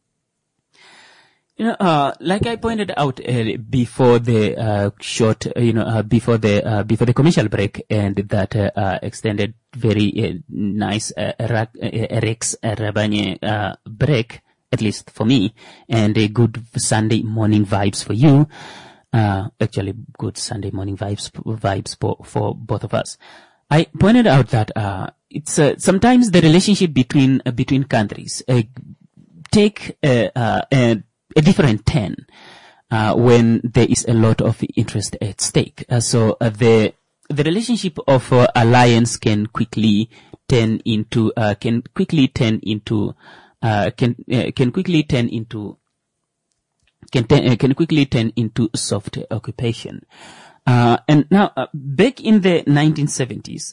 Like I pointed out before the before the commercial break, and that extended very nice Rex Rabanye break, at least for me, and a good Sunday morning vibes for you. Actually, good Sunday morning vibes for both of us. I pointed out that it's sometimes the relationship between countries take a different turn when there is a lot of interest at stake. So the relationship of alliance can quickly turn into soft occupation. And now, back in the 1970s,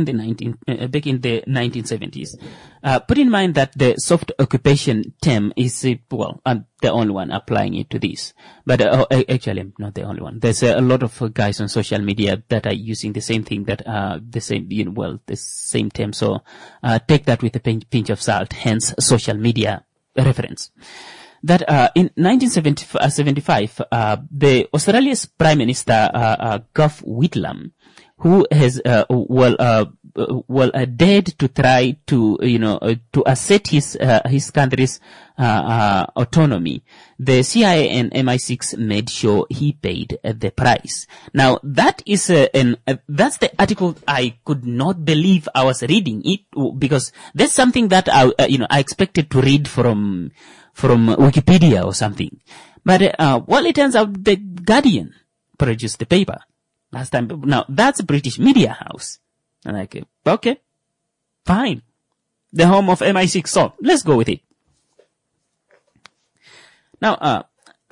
put in mind that the soft occupation term is, I'm the only one applying it to this. But, actually, I'm not the only one. There's a lot of guys on social media that are using the same thing the same term. So, take that with a pinch of salt, hence social media reference. That in 1975, the Australia's Prime Minister Gough Whitlam, who has dared to try to to assert his country's autonomy, the CIA and MI6 made sure he paid the price. Now that is that's the article I could not believe I was reading it, because that's something that I expected to read from Wikipedia or something. But, it turns out the Guardian produced the paper last time. Now, that's a British media house. And I'm like, okay, fine. The home of MI6, so let's go with it. Now,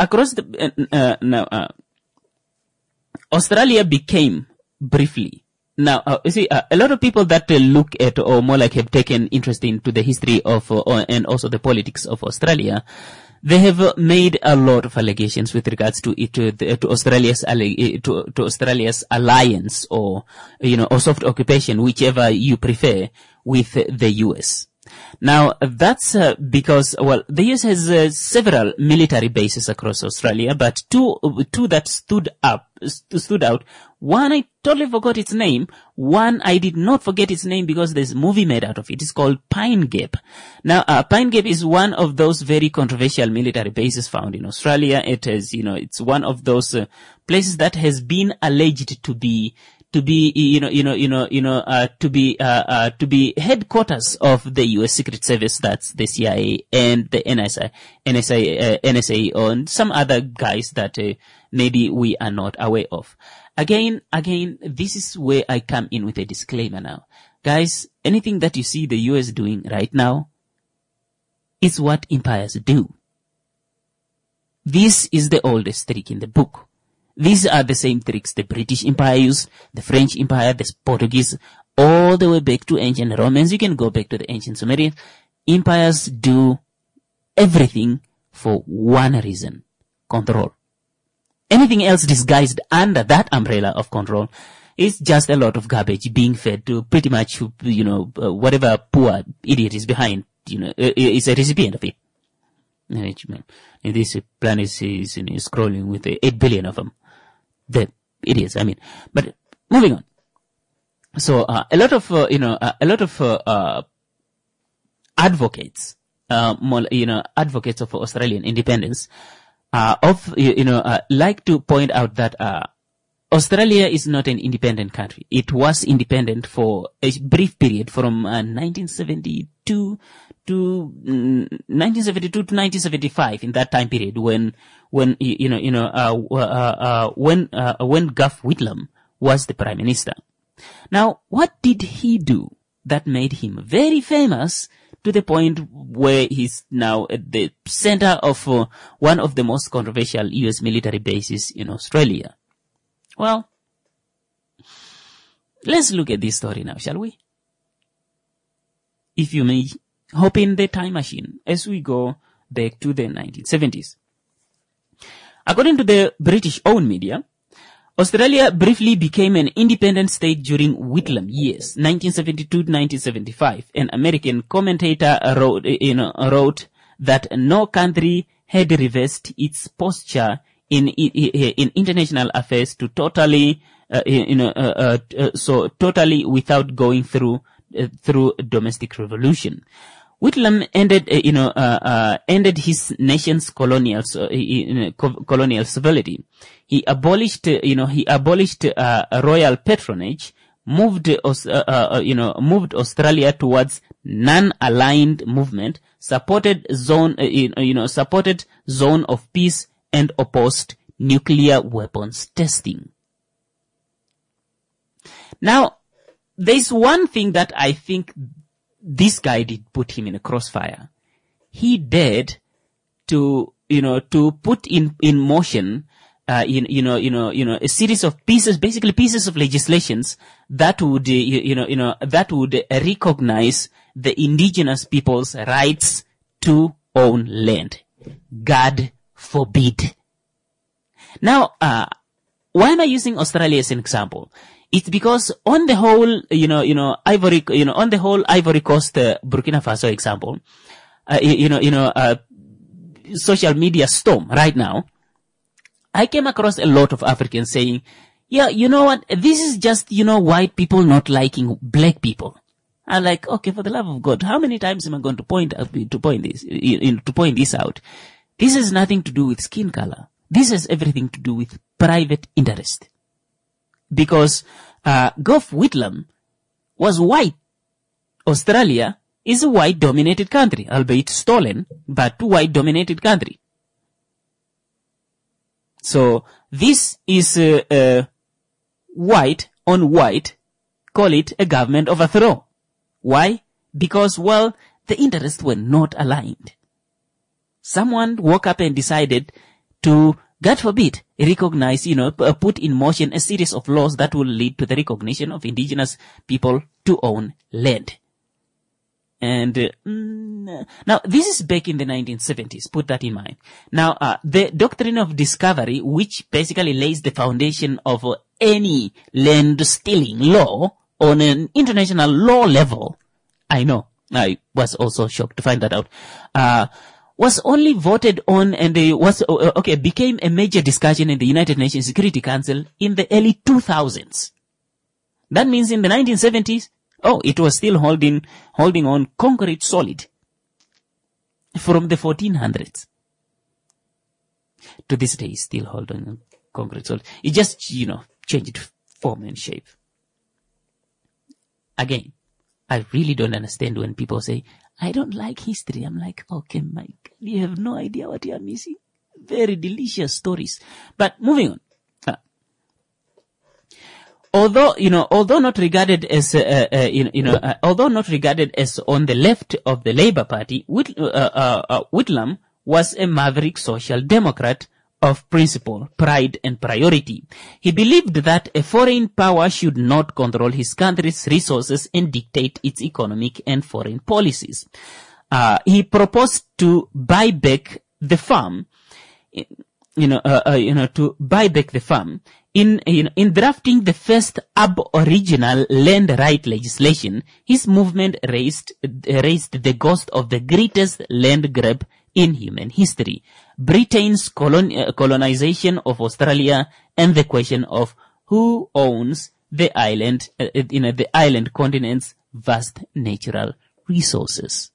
Australia became briefly. Now, you see, a lot of people that look at, or more like have taken interest into the history of, and also the politics of Australia, they have made a lot of allegations with regards to Australia's alliance, or soft occupation, whichever you prefer, with the US. Now, that's because, the US has several military bases across Australia, but two that stood out. One, I totally forgot its name. One, I did not forget its name because there's a movie made out of it. It's called Pine Gap. Now, Pine Gap is one of those very controversial military bases found in Australia. It is, it's one of those places that has been alleged to be to be, to be headquarters of the U.S. Secret Service, that's the CIA and the NSA, and some other guys that maybe we are not aware of. Again, this is where I come in with a disclaimer now. Guys, anything that you see the US doing right now is what empires do. This is the oldest trick in the book. These are the same tricks the British Empire used, the French Empire, the Portuguese, all the way back to ancient Romans. You can go back to the ancient Sumerians. Empires do everything for one reason: control. Anything else disguised under that umbrella of control is just a lot of garbage being fed to pretty much, whatever poor idiot is behind, is a recipient of it. This planet is scrolling with 8 billion of them. The idiots, But moving on. So, a lot of advocates, advocates of Australian independence, like to point out that, Australia is not an independent country. It was independent for a brief period from 1972 to 1975. In that time period, when Gough Whitlam was the prime minister. Now, what did he do that made him very famous to the point where he's now at the center of one of the most controversial U.S. military bases in Australia? Well, let's look at this story now, shall we? If you may, hop in the time machine as we go back to the 1970s. According to the British-owned media, Australia briefly became an independent state during Whitlam years, 1972 to 1975. An American commentator wrote that no country had reversed its posture in international affairs to totally without going through domestic revolution. Whitlam ended his nation's colonial civility. He abolished royal patronage, moved Australia towards non-aligned movement, supported zone of peace, and opposed nuclear weapons testing. Now, there's one thing that I think this guy did put him in a crossfire. He dared to put in motion, a series of pieces, basically pieces of legislations that would, that would recognize the indigenous people's rights to own land. God forbid. Now, why am I using Australia as an example? It's because on the whole, Ivory Coast, Burkina Faso example, social media storm right now, I came across a lot of Africans saying, yeah, you know what, this is just, white people not liking black people. I'm like, okay, for the love of God, how many times am I going to point this out? This has nothing to do with skin color. This has everything to do with private interest. Because Gough Whitlam was white. Australia is a white-dominated country, albeit stolen, but white-dominated country. So this is white on white. Call it a government overthrow. Why? Because, well, the interests were not aligned. Someone woke up and decided to, God forbid, recognize, put in motion a series of laws that will lead to the recognition of indigenous people to own land. And now, this is back in the 1970s. Put that in mind. Now, the doctrine of discovery, which basically lays the foundation of any land stealing law on an international law level, I know, I was also shocked to find that out, was only voted on and became a major discussion in the United Nations Security Council in the early 2000s. That means in the 1970s, it was still holding on concrete solid from the 1400s. To this day, it's still holding on concrete solid. It just, changed form and shape. again, I really don't understand when people say, I don't like history. I'm like, okay, my God, you have no idea what you are missing. Very delicious stories. But moving on. Although not regarded as, although not regarded as on the left of the Labour Party, Whitlam was a maverick social democrat of principle, pride, and priority. He believed that a foreign power should not control his country's resources and dictate its economic and foreign policies. He proposed to buy back the farm, to buy back the farm. In drafting the first aboriginal land right legislation, his movement raised the ghost of the greatest land grab in human history, Britain's colonization of Australia, and the question of who owns the island, the island continent's vast natural resources.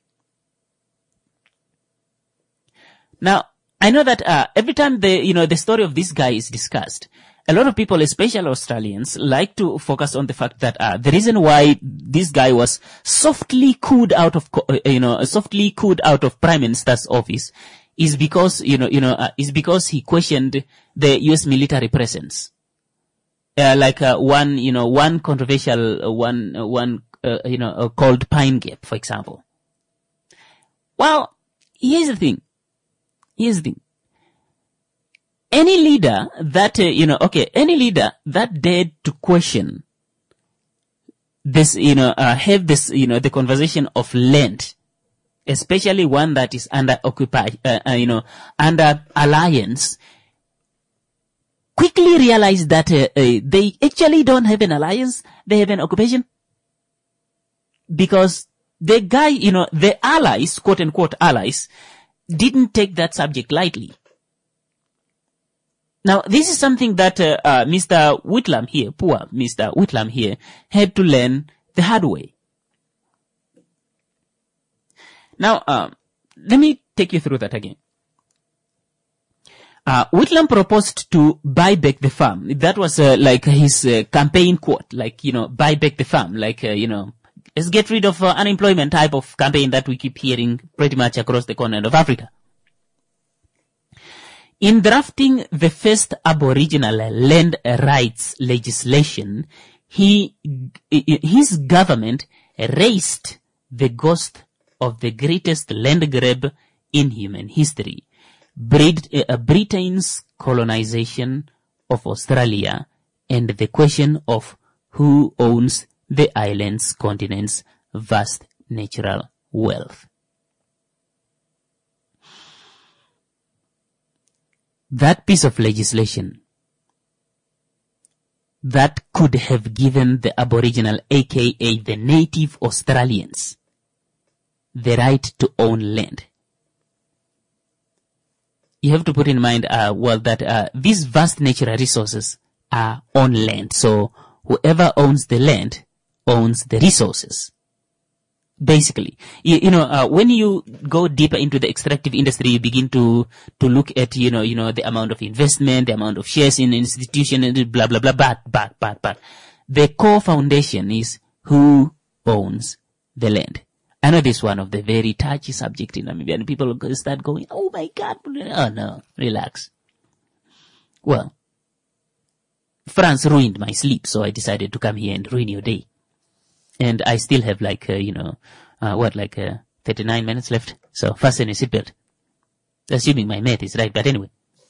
Now, I know that every time the story of this guy is discussed, a lot of people, especially Australians, like to focus on the fact that the reason why this guy was softly cooed out of Prime Minister's office is because because he questioned the U.S. military presence. One controversial one called Pine Gap, for example. Well, here's the thing. Any leader that, any leader that dared to question this, have this, the conversation of land, especially one that is under under alliance, quickly realize that they actually don't have an alliance, they have an occupation. Because the guy, the allies, quote unquote allies, didn't take that subject lightly. Now, this is something that Mr. Whitlam here, poor Mr. Whitlam here, had to learn the hard way. Now, let me take you through that again. Whitlam proposed to buy back the farm. That was like his campaign quote, like, buy back the farm, like, let's get rid of unemployment type of campaign that we keep hearing pretty much across the continent of Africa. In drafting the first Aboriginal land rights legislation, his government raised the ghost of the greatest land grab in human history, Britain's colonization of Australia, and the question of who owns the island's continent's vast natural wealth. That piece of legislation that could have given the Aboriginal, aka the native Australians, the right to own land. You have to put in mind, that these vast natural resources are on land. So whoever owns the land owns the resources. Basically, when you go deeper into the extractive industry, you begin to look at, the amount of investment, the amount of shares in an institution, and blah, blah, blah, but the core foundation is who owns the land. I know this is one of the very touchy subject in Namibia, and people start going, oh my God, oh no, relax. Well, France ruined my sleep, so I decided to come here and ruin your day. And I still have 39 minutes left. So fasten your seatbelt. Assuming my math is right, but anyway.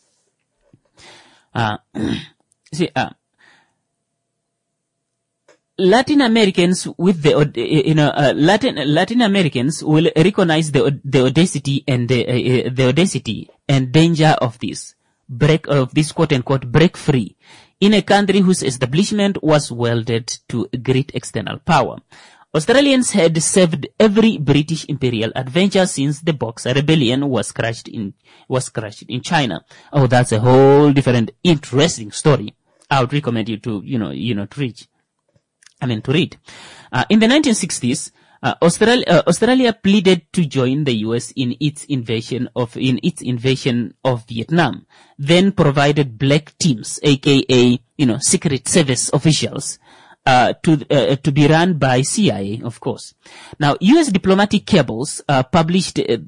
Latin Americans with Latin Americans will recognize the audacity and the audacity and danger of this quote unquote break free in a country whose establishment was welded to great external power. Australians had saved every British imperial adventure since the Boxer Rebellion was crushed in China. Oh, that's a whole different interesting story. I would recommend you to, to read. In the 1960s, Australia pleaded to join the US in its invasion of Vietnam, then provided black teams, aka, Secret Service officials, to be run by CIA, of course. Now, U.S. diplomatic cables published in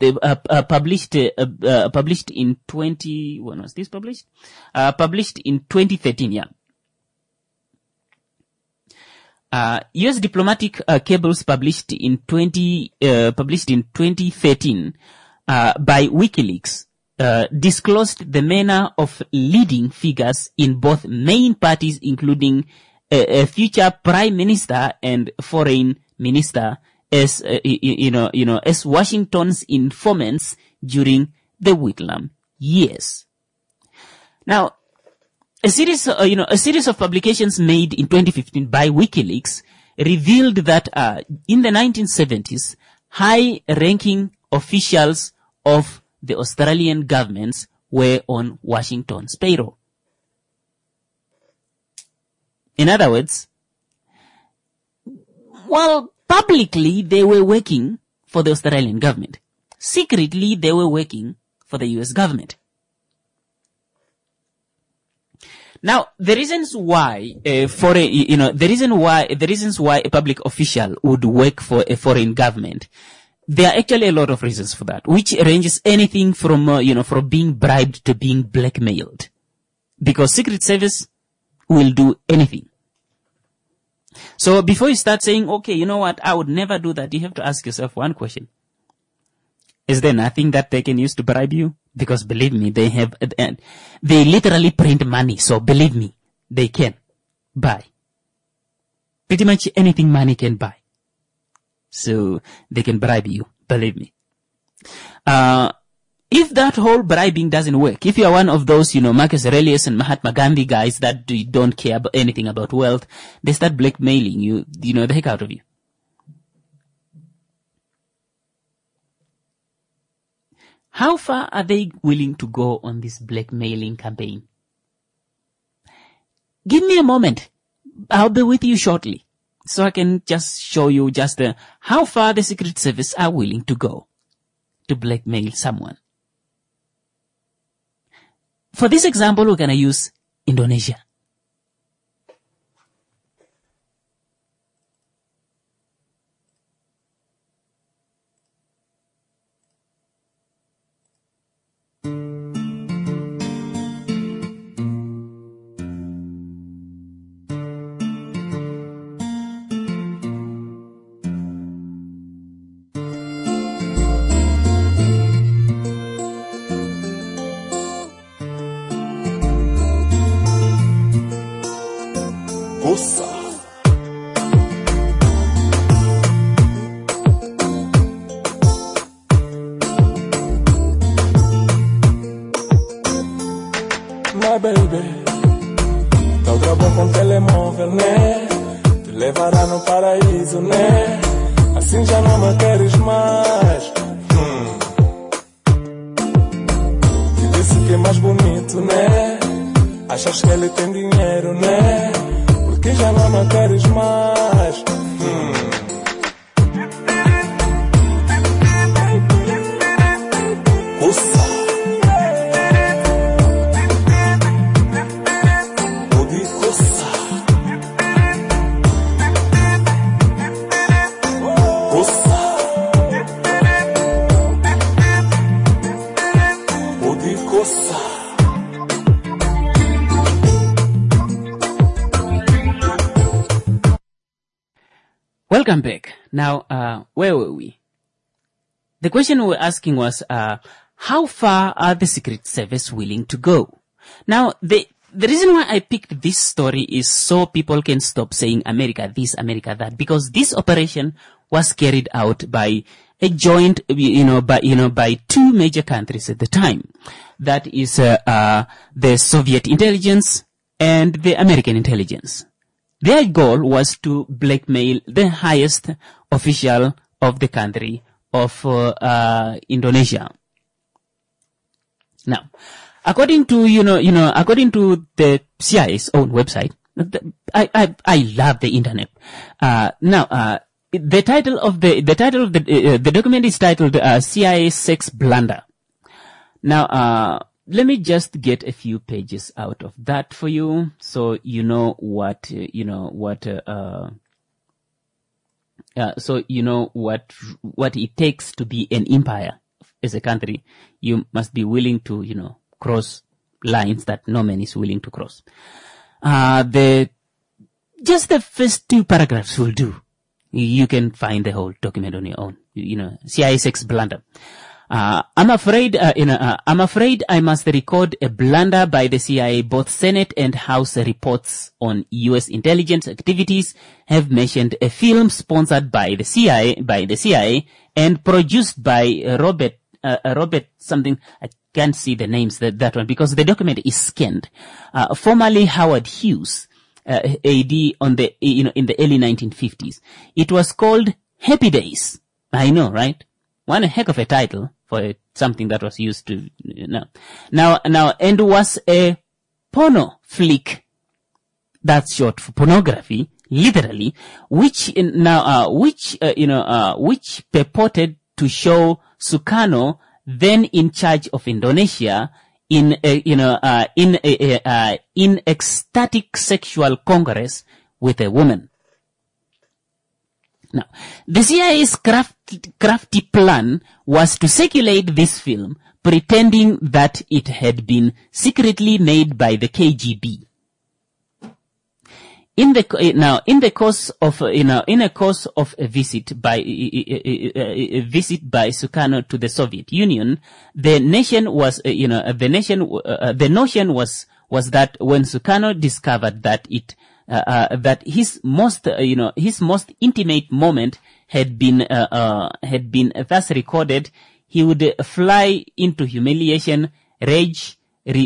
20. When was this published? Published in 2013. Yeah. U.S. diplomatic cables published in 2013 by WikiLeaks disclosed the manner of leading figures in both main parties, including a future prime minister and foreign minister, as as Washington's informants during the Whitlam years. Now, a series of publications made in 2015 by WikiLeaks revealed that in the 1970s, high-ranking officials of the Australian governments were on Washington's payroll. In other words, while publicly they were working for the Australian government, secretly they were working for the US government. Now, the reasons why a public official would work for a foreign government, there are actually a lot of reasons for that, which ranges anything from from being bribed to being blackmailed, because Secret Service will do anything. So before you start saying, okay, you know what, I would never do that, you have to ask yourself one question: is there nothing that they can use to bribe you? Because believe me, they literally print money. So believe me, they can buy pretty much anything money can buy. So they can bribe you. Believe me. If that whole bribing doesn't work, if you are one of those, Marcus Aurelius and Mahatma Gandhi guys that don't care about anything about wealth, they start blackmailing you, the heck out of you. How far are they willing to go on this blackmailing campaign? Give me a moment. I'll be with you shortly, so I can just show you how far the Secret Service are willing to go to blackmail someone. For this example, we're going to use Indonesia. My baby, tão bom com telemóvel, né? Te levará no paraíso, né? Assim já não me queres mais. Te disse que é mais bonito, né? Achas que ele tem dinheiro, né? Porque já não me queres mais. Ouça. Welcome back. Now, where were we? The question we were asking was, how far are the Secret Service willing to go? Now, the reason why I picked this story is so people can stop saying America this, America that, because this operation was carried out by a joint, by two major countries at the time. That is, the Soviet intelligence and the American intelligence. Their goal was to blackmail the highest official of the country of Indonesia. Now, according to the CIA's own website, I love the internet. The title of the document is titled CIA Sex Blunder. Now, let me just get a few pages out of that for you, so you know what it takes to be an empire as a country. You must be willing to, cross lines that no man is willing to cross. Just the first 2 paragraphs will do. You can find the whole document on your own. CIA sex blunder. I'm afraid I must record a blunder by the CIA. Both Senate and House reports on U.S. intelligence activities have mentioned a film sponsored by the CIA and produced by Robert something. I can't see the names that one because the document is scanned. Formerly Howard Hughes, AD in the early 1950s. It was called Happy Days. I know, right? One heck of a title for something that was used to now and was a porno flick. That's short for pornography, literally, which purported to show Sukarno, then in charge of Indonesia, in ecstatic sexual congress with a woman. Now, the CIA's crafty plan was to circulate this film, pretending that it had been secretly made by the KGB. In the course of a visit by Sukarno to the Soviet Union, the notion was that when Sukarno discovered that that his most intimate moment had been thus recorded, he would fly into humiliation, rage,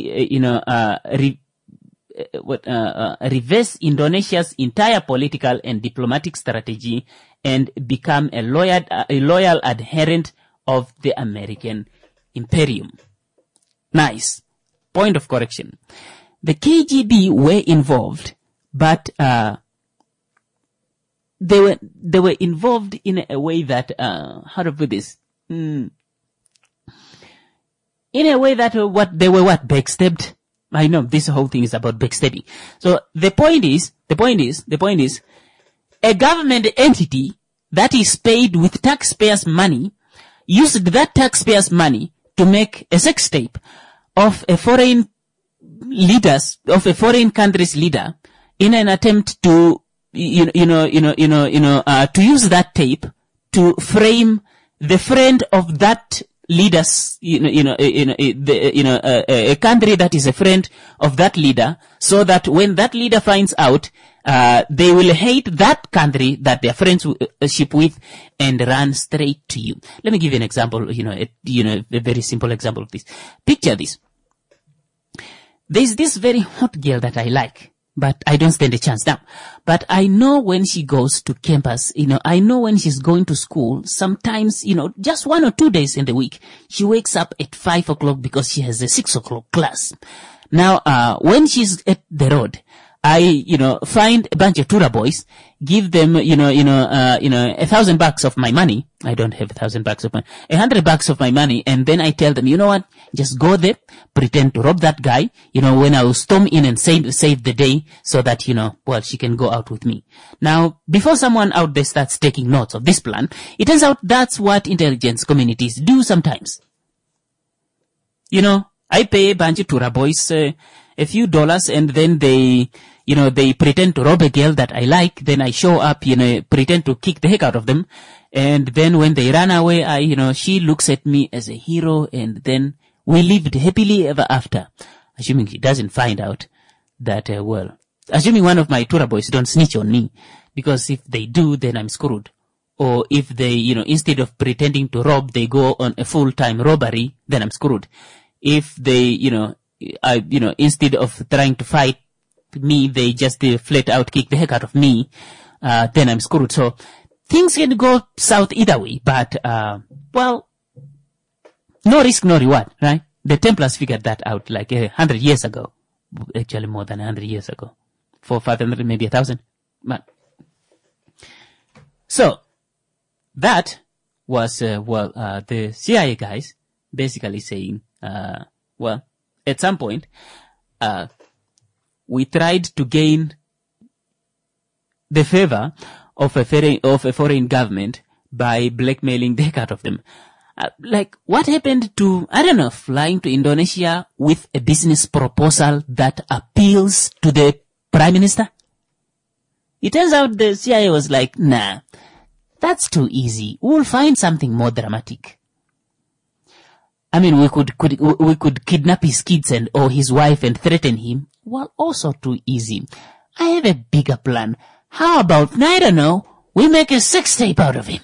reverse Indonesia's entire political and diplomatic strategy, and become a loyal adherent of the American imperium. Nice. Point of correction. The KGB were involved, but they were involved in a way that how to put this? In a way that they were backstabbed. I know this whole thing is about backstabbing. So the point is, a government entity that is paid with taxpayers' money used that taxpayers' money to make a sex tape of a foreign country's leader in an attempt to, to use that tape to frame the friend of that leaders, a country that is a friend of that leader, so that when that leader finds out, they will hate that country that they're friendship with and run straight to you. Let me give you an example, a very simple example of this. Picture this. There's this very hot girl that I like, but I don't stand a chance now. But I know when she goes to campus, I know when she's going to school, sometimes, just 1 or 2 days in the week, she wakes up at 5 o'clock because she has a 6 o'clock class. Now, when she's at the road, I, find a bunch of Tura boys, give them, $1,000 of my money. I don't have $1,000 of money, $100 of my money. And then I tell them, you know what? Just go there, pretend to rob that guy, when I will storm in and save the day so that, she can go out with me. Now, before someone out there starts taking notes of this plan, it turns out that's what intelligence communities do sometimes. I pay a bunch of Tura boys, a few dollars, and then they pretend to rob a girl that I like. Then I show up, pretend to kick the heck out of them. And then when they run away, she looks at me as a hero, and then we lived happily ever after. Assuming she doesn't find out that, assuming one of my Tura boys don't snitch on me, because if they do, then I'm screwed. Or if they, instead of pretending to rob, they go on a full-time robbery, then I'm screwed. If they, instead of trying to fight me, they just flat out kick the heck out of me, then I'm screwed. So things can go south either way, but, no risk, no reward, right? The Templars figured that out like 100 years ago. Actually more than 100 years ago. 400, maybe 1,000. But so that was, the CIA guys basically saying, at some point, we tried to gain the favor of a foreign government by blackmailing the heck out of them. Like, what happened to, I don't know, flying to Indonesia with a business proposal that appeals to the prime minister? It turns out the CIA was like, nah, that's too easy. We'll find something more dramatic. I mean, we could kidnap his kids or his wife and threaten him. Well, also too easy. I have a bigger plan. How about, I don't know, we make a sex tape out of him?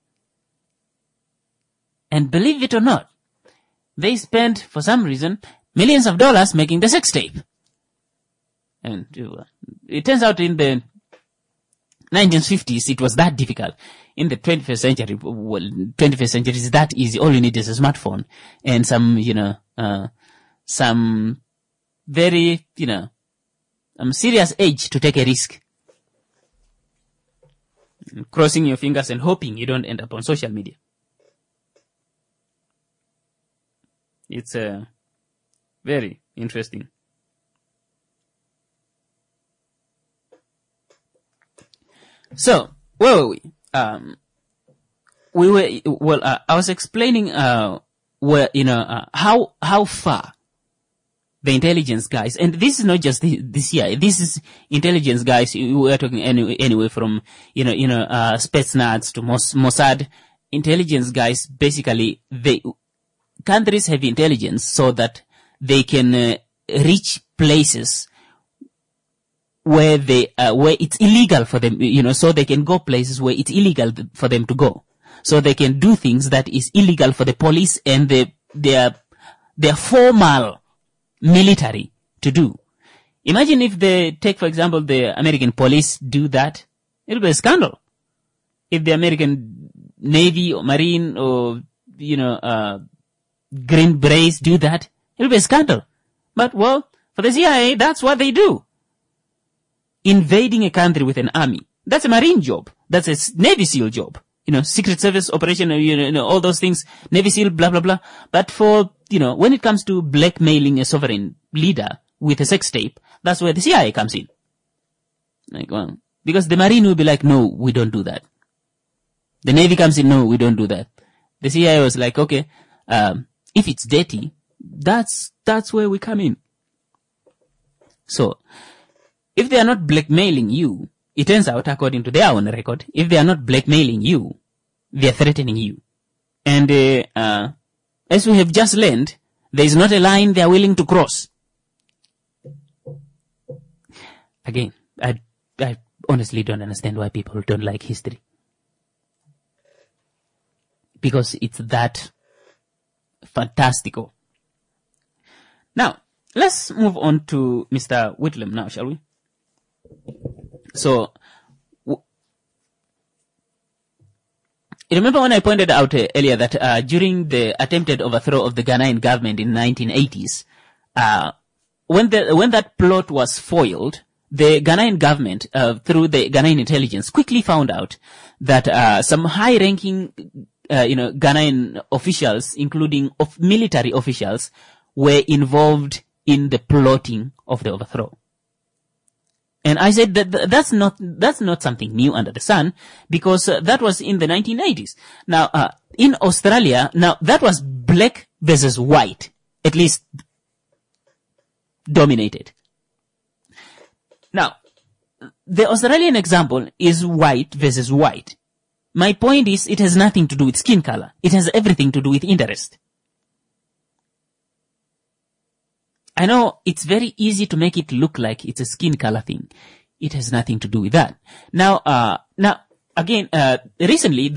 And believe it or not, they spent, for some reason, millions of dollars making the sex tape. And it turns out in the 1950s, it was that difficult. In the 21st century, well, 21st century is that easy. All you need is a smartphone and some, some very, serious age to take a risk. Crossing your fingers and hoping you don't end up on social media. It's very interesting. So, where were we? I was explaining, how far the intelligence guys, and this is not just the CIA, this is intelligence guys, we are talking anyway from, Spetsnaz to Mossad, intelligence guys, basically, countries have intelligence so that they can reach places where where it's illegal for them, so they can go places where it's illegal for them to go. So they can do things that is illegal for the police and their formal military to do. Imagine if for example, the American police do that. It'll be a scandal. If the American Navy or Marine or, Green Berets do that, it'll be a scandal. But, well, for the CIA, that's what they do. Invading a country with an army, that's a Marine job. That's a Navy SEAL job. Secret Service operation, all those things, Navy SEAL, blah, blah, blah. But for, when it comes to blackmailing a sovereign leader with a sex tape, that's where the CIA comes in. Like, well, because the Marine will be like, no, we don't do that. The Navy comes in, no, we don't do that. The CIA was like, okay, if it's dirty, that's where we come in. So, if they are not blackmailing you, it turns out, according to their own record, if they are not blackmailing you, they are threatening you. And as we have just learned, there is not a line they are willing to cross. Again, I honestly don't understand why people don't like history. Because it's that fantastical. Now, let's move on to Mr. Whitlam now, shall we? So, you remember when I pointed out earlier that during the attempted overthrow of the Ghanaian government in the 1980s, when that plot was foiled, the Ghanaian government, through the Ghanaian intelligence, quickly found out that some high-ranking, Ghanaian officials, including military officials, were involved in the plotting of the overthrow. And I said that that's not something new under the sun, because that was in the 1980s. Now, in Australia, that was black versus white, at least dominated. Now, the Australian example is white versus white. My point is, it has nothing to do with skin color. It has everything to do with interest. I know it's very easy to make it look like it's a skin color thing. It has nothing to do with that. Now, again, recently,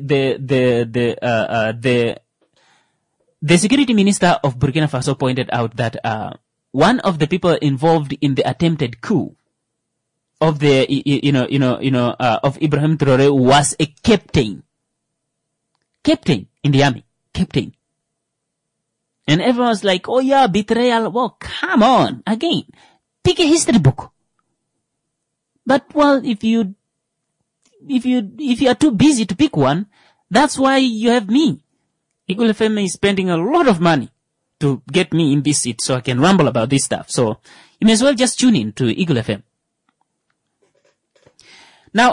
the security minister of Burkina Faso pointed out that, one of the people involved in the attempted coup of the, of Ibrahim Traoré was a captain in the army, captain. And everyone's like, oh yeah, betrayal. Well, come on. Again, pick a history book. But, well, if you are too busy to pick one, that's why you have me. Eagle FM is spending a lot of money to get me in this seat so I can ramble about this stuff. So you may as well just tune in to Eagle FM. Now,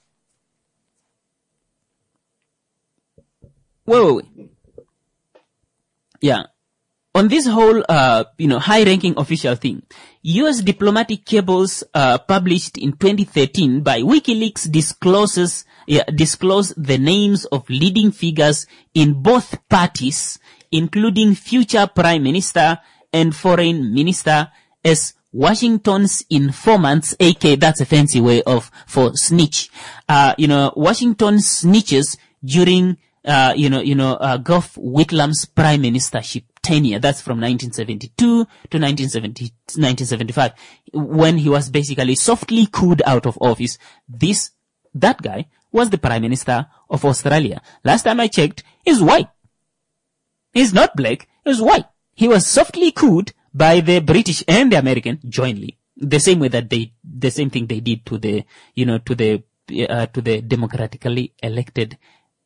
wait. Yeah. On this whole, high-ranking official thing, U.S. diplomatic cables, published in 2013 by WikiLeaks disclose the names of leading figures in both parties, including future Prime Minister and Foreign Minister, as Washington's informants, aka that's a fancy way for snitch. Washington's snitches during, Gough Whitlam's prime ministership tenure. That's from 1972 to 1975, when he was basically softly cooed out of office. That guy was the Prime Minister of Australia. Last time I checked, he's white. He's not black, he's white. He was softly cooed by the British and the American jointly. The same way that the same thing they did to the democratically elected,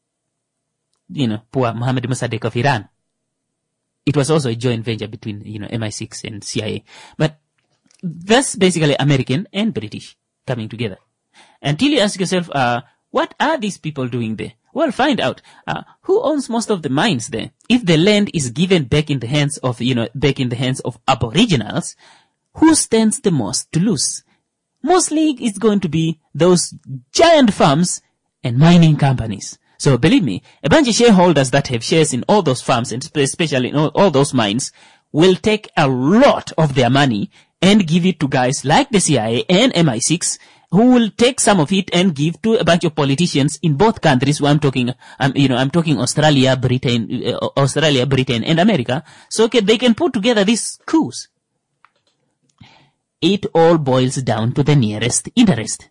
poor Mohammed Mossadegh of Iran. It was also a joint venture between, MI6 and CIA. But that's basically American and British coming together. Until you ask yourself, what are these people doing there? Well, find out. Who owns most of the mines there? If the land is given back in the hands of Aboriginals, who stands the most to lose? Mostly it's going to be those giant farms and mining companies. So believe me, a bunch of shareholders that have shares in all those farms and especially in all those mines will take a lot of their money and give it to guys like the CIA and MI6, who will take some of it and give to a bunch of politicians in both countries. Where I'm talking Australia, Britain, and America. So they can put together these coups. It all boils down to the nearest interest.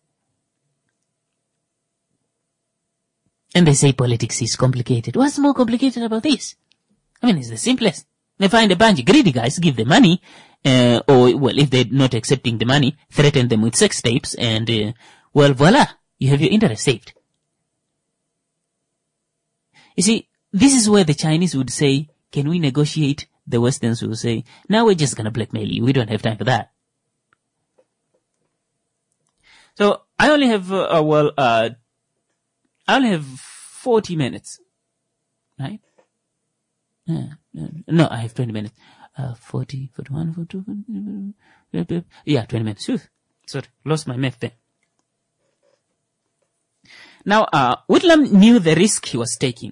And they say politics is complicated. What's more complicated about this? I mean, it's the simplest. They find a bunch of greedy guys, give them money, if they're not accepting the money, threaten them with sex tapes, and, voila, you have your interest saved. You see, this is where the Chinese would say, can we negotiate? The Westerns will say, no, we're just gonna blackmail you. We don't have time for that. So, I only have, I only have 40 minutes, right? No, I have 20 minutes. 40, 41, 42, yeah, 20 minutes. Phew. Sorry, lost my math there. Now, Whitlam knew the risk he was taking.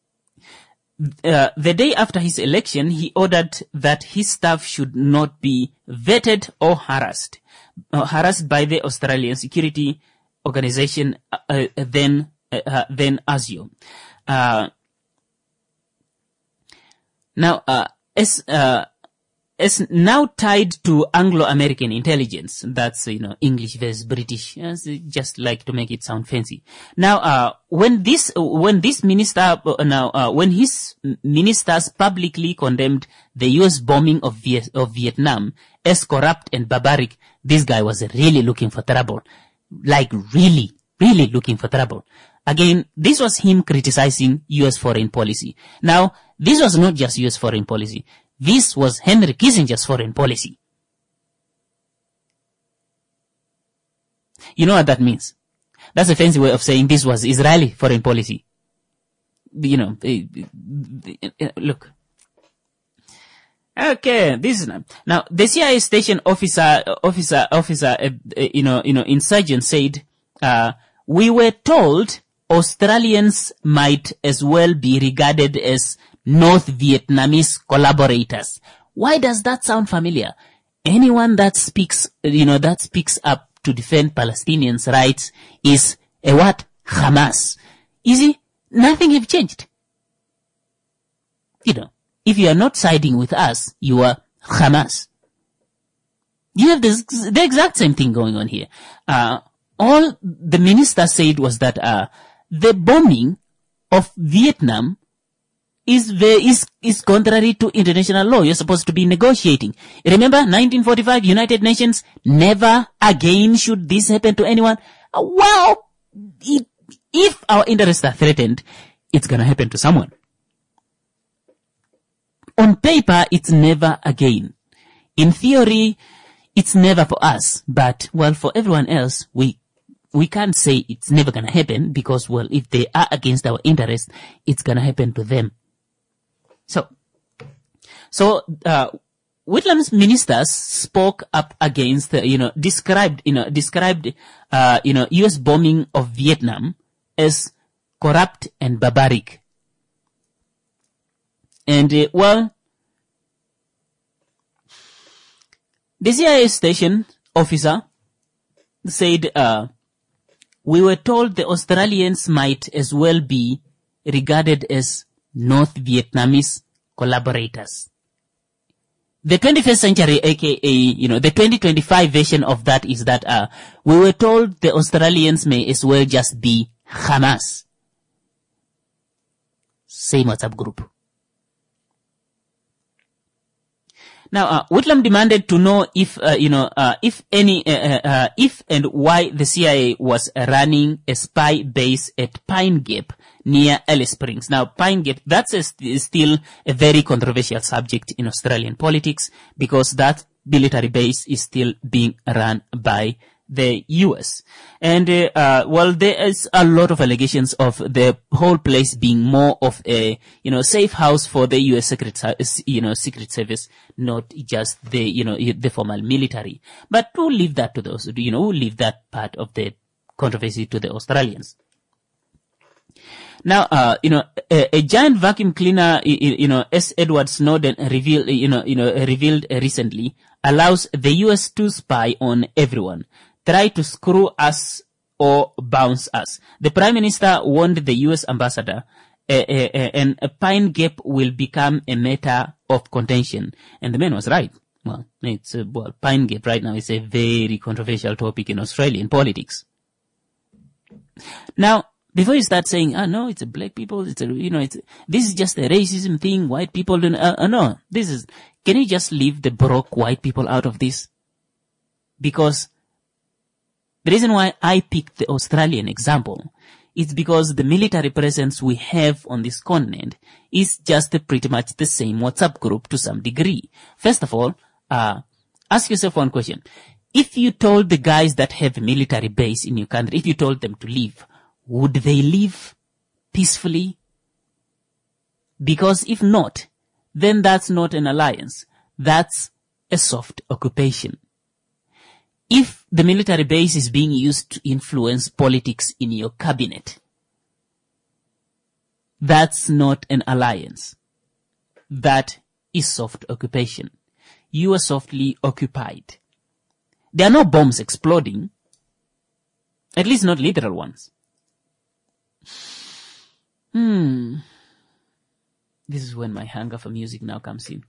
The day after his election, he ordered that his staff should not be vetted or harassed by the Australian security organization, then ASIO. As now tied to Anglo-American intelligence, that's, English versus British, just like to make it sound fancy. Now, when his ministers publicly condemned the US bombing of Vietnam as corrupt and barbaric, this guy was really looking for trouble. Like really, really looking for trouble. Again, this was him criticizing US foreign policy. Now, this was not just US foreign policy. This was Henry Kissinger's foreign policy. You know what that means? That's a fancy way of saying this was Israeli foreign policy. Look. Okay, this is now the CIA station officer, insurgent said, we were told Australians might as well be regarded as North Vietnamese collaborators. Why does that sound familiar? Anyone that speaks up to defend Palestinians' rights is a what? Hamas. You see, nothing have changed. If you are not siding with us, you are Hamas. You have the exact same thing going on here. All the minister said was that, the bombing of Vietnam is contrary to international law. You're supposed to be negotiating. Remember, 1945, United Nations, never again should this happen to anyone. Well, if our interests are threatened, it's gonna happen to someone. on paper, it's never again. In theory, it's never for us. But, well, for everyone else, we can't say it's never going to happen because, well, if they are against our interest, it's going to happen to them. So, Whitlam's ministers spoke up against, described, U.S. bombing of Vietnam as corrupt and barbaric. And, the CIA station officer said, we were told the Australians might as well be regarded as North Vietnamese collaborators. The 21st century, aka, the 2025 version of that is that, we were told the Australians may as well just be Hamas. Same WhatsApp group. Now, Whitlam demanded to know if and why the CIA was running a spy base at Pine Gap near Alice Springs. Now, Pine Gap, that's still a very controversial subject in Australian politics because that military base is still being run by the US. And, there is a lot of allegations of the whole place being more of a, safe house for the US Secret Service, not just the formal military. But we'll leave that to those, we'll leave that part of the controversy to the Australians. Now, a giant vacuum cleaner, as Edward Snowden revealed recently, allows the US to spy on everyone, try to screw us or bounce us. The Prime Minister warned the US ambassador, and Pine Gap will become a matter of contention. And the man was right. Well, Pine Gap right now is a very controversial topic in Australian politics. Now, before you start saying, no, it's a black people, this is just a racism thing, white people don't, no, can you just leave the broke white people out of this? Because the reason why I picked the Australian example is because the military presence we have on this continent is just pretty much the same WhatsApp group to some degree. First of all, ask yourself one question. If you told the guys that have a military base in your country, if you told them to leave, would they leave peacefully? Because if not, then that's not an alliance. That's a soft occupation. If the military base is being used to influence politics in your cabinet, that's not an alliance. That is soft occupation. You are softly occupied. There are no bombs exploding, at least not literal ones. This is when my hunger for music now comes in.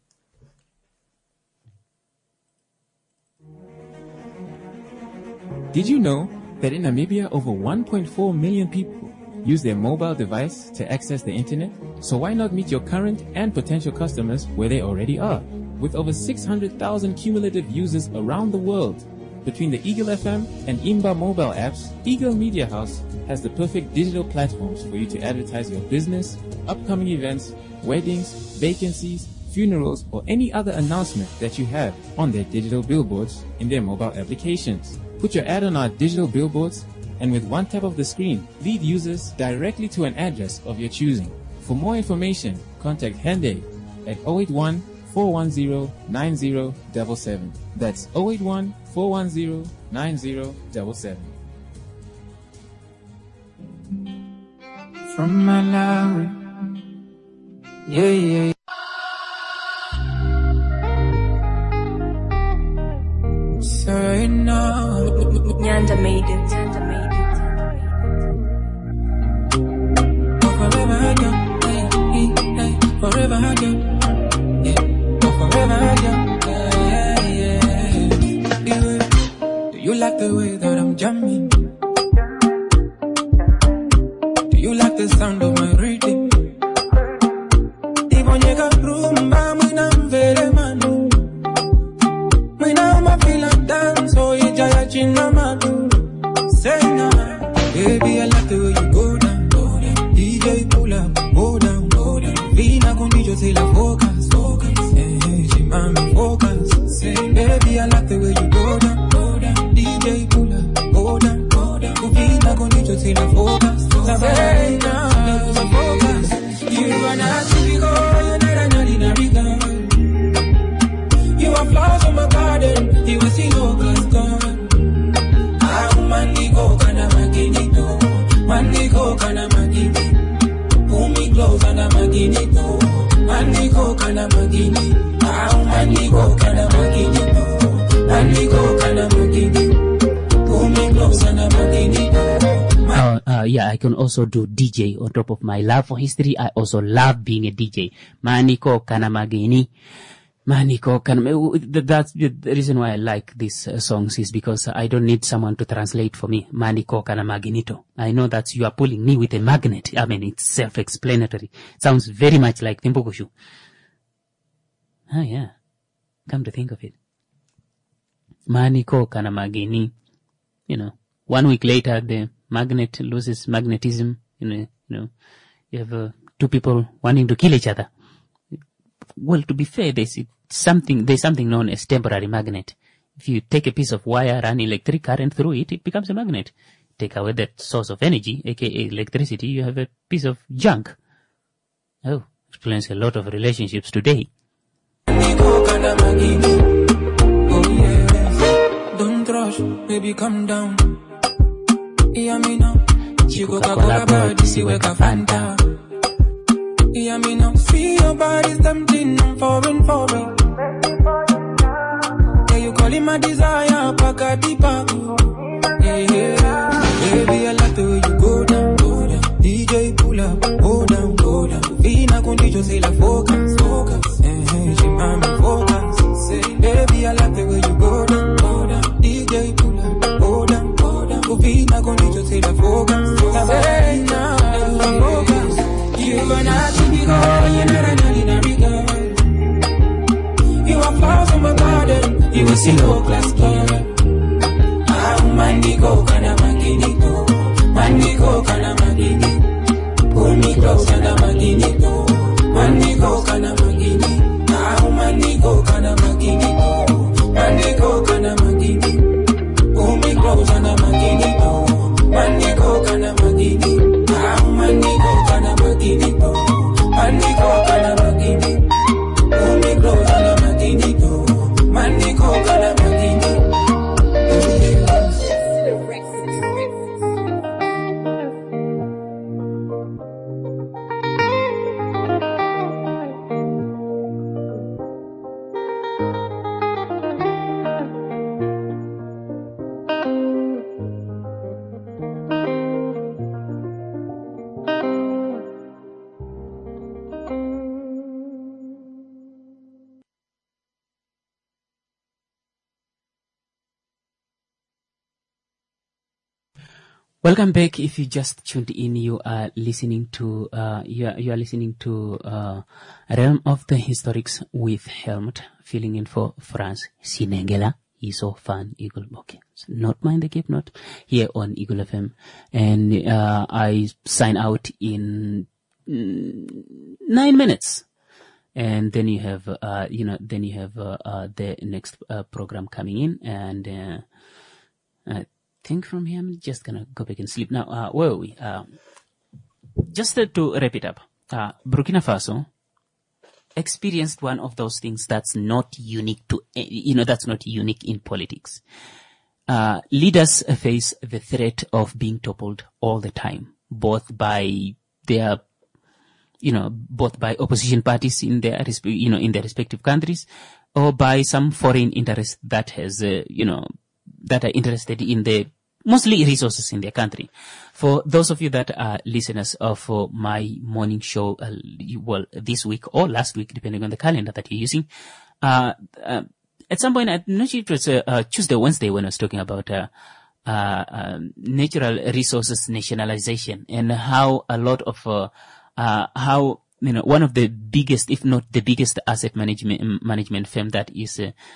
Did you know that in Namibia over 1.4 million people use their mobile device to access the internet? So why not meet your current and potential customers where they already are? With over 600,000 cumulative users around the world, between the Eagle FM and Imba mobile apps, Eagle Media House has the perfect digital platforms for you to advertise your business, upcoming events, weddings, vacancies, funerals, or any other announcement that you have on their digital billboards in their mobile applications. Put your ad on our digital billboards, and with one tap of the screen, lead users directly to an address of your choosing. For more information, contact Hende at 081-410-9077. That's 081-410-9077. From Malawi, yeah. Say no. Nyanda made it. Forever I go, hey, forever I go, yeah. Forever I go, yeah. Do you like the way that I'm jamming? Do you like the sound of my rhythm? Even you got rumba, when I'm very manu. When I'm a feel like dance, oh, you jaya chinamadu. Say mommy, focus. Say, baby, I like the way you go down, go down. DJ pull up, go down, go down. Kuvina kunicho sila focus. Say, now, focus. You are not to be gone, you're not in a regard. You are flowers from my garden, you will see no glass gone. Ah, maniko kana maginito, maniko kana magini. Pull me close and I'm maginito, maniko kana magini. Ah, maniko kana maginito, maniko kana magini. Pull me close and I'm maginito. Yeah, I can also do DJ on top of my love for history. I also love being a DJ. Maniko kana magini. Maniko kana. That's the reason why I like these songs is because I don't need someone to translate for me. Maniko kana maginito. I know that you are pulling me with a magnet. I mean, it's self-explanatory. It sounds very much like Timbuktu. Ah, yeah. Come to think of it. Maniko kana magini. You know, 1 week later, the magnet loses magnetism. You know, you have two people wanting to kill each other. Well, to be fair, there's something known as temporary magnet. If you take a piece of wire, run electric current through it, it becomes a magnet. Take away that source of energy, aka electricity, you have a piece of junk. Oh, explains a lot of relationships today. Don't rush, baby, calm down. Hear me now. Coca-Cola body, see where ka Fanta. Hear me now. See your body's tempting, foreign. Yeah, you call it my desire, Pagadi Pago. Yeah. Baby, I like the way you go down. DJ pull up, go down. Vina condition, say la focus. She mami focus. Say, baby, I like the way you go down. DJ pull up, go down. Vina condition, say la focus. Say now, focus. You are not to be gone, you're not in a regard. You are flowers from my garden, you will see no glass door. Ah, maniko kana maginito, maniko kana magini. Pull me close and I'm maginito, maniko kana magini. Ah, maniko kana maginito, maniko kana magini. Pull me close and I'm maginito, maniko kana magini. Ah, maniko kana maginito, maniko kana magini. Pull me close and I'm maginito, maniko kana magini. Welcome back. If you just tuned in, you are listening to Realm of the Historics with Helmut, filling in for France Sinengela. Iso Fan Eagle. Okay, so not mind the Cape Knot here on Eagle FM, and I sign out in 9 minutes, and then you have the next program coming in, and I think from here I'm just gonna go back and sleep now. Where are we? Just to wrap it up, Burkina Faso experienced one of those things that's not unique to, that's not unique in politics. Leaders face the threat of being toppled all the time, both by opposition parties in their, in their respective countries, or by some foreign interest that has, that are interested in the mostly resources in their country. For those of you that are listeners of my morning show, this week or last week, depending on the calendar that you're using, at some point, I'm not sure it was Tuesday or Wednesday when I was talking about natural resources nationalization, and how a lot of one of the biggest, if not the biggest, asset management firm that is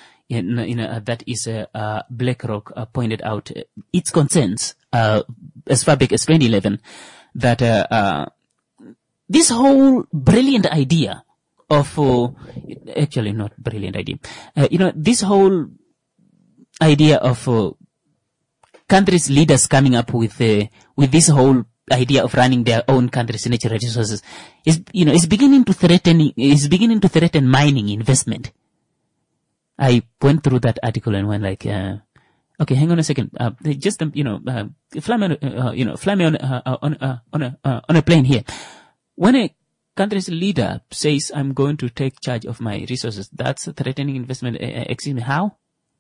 BlackRock pointed out its concerns as far back as 2011 that this whole brilliant idea of, actually not brilliant idea. This whole idea of countries' leaders coming up with this whole idea of running their own country's natural resources is beginning to threaten mining investment. I went through that article and went like, okay, hang on a second. Just fly me on a plane here. When a country's leader says, "I'm going to take charge of my resources," that's threatening investment. Excuse me, how?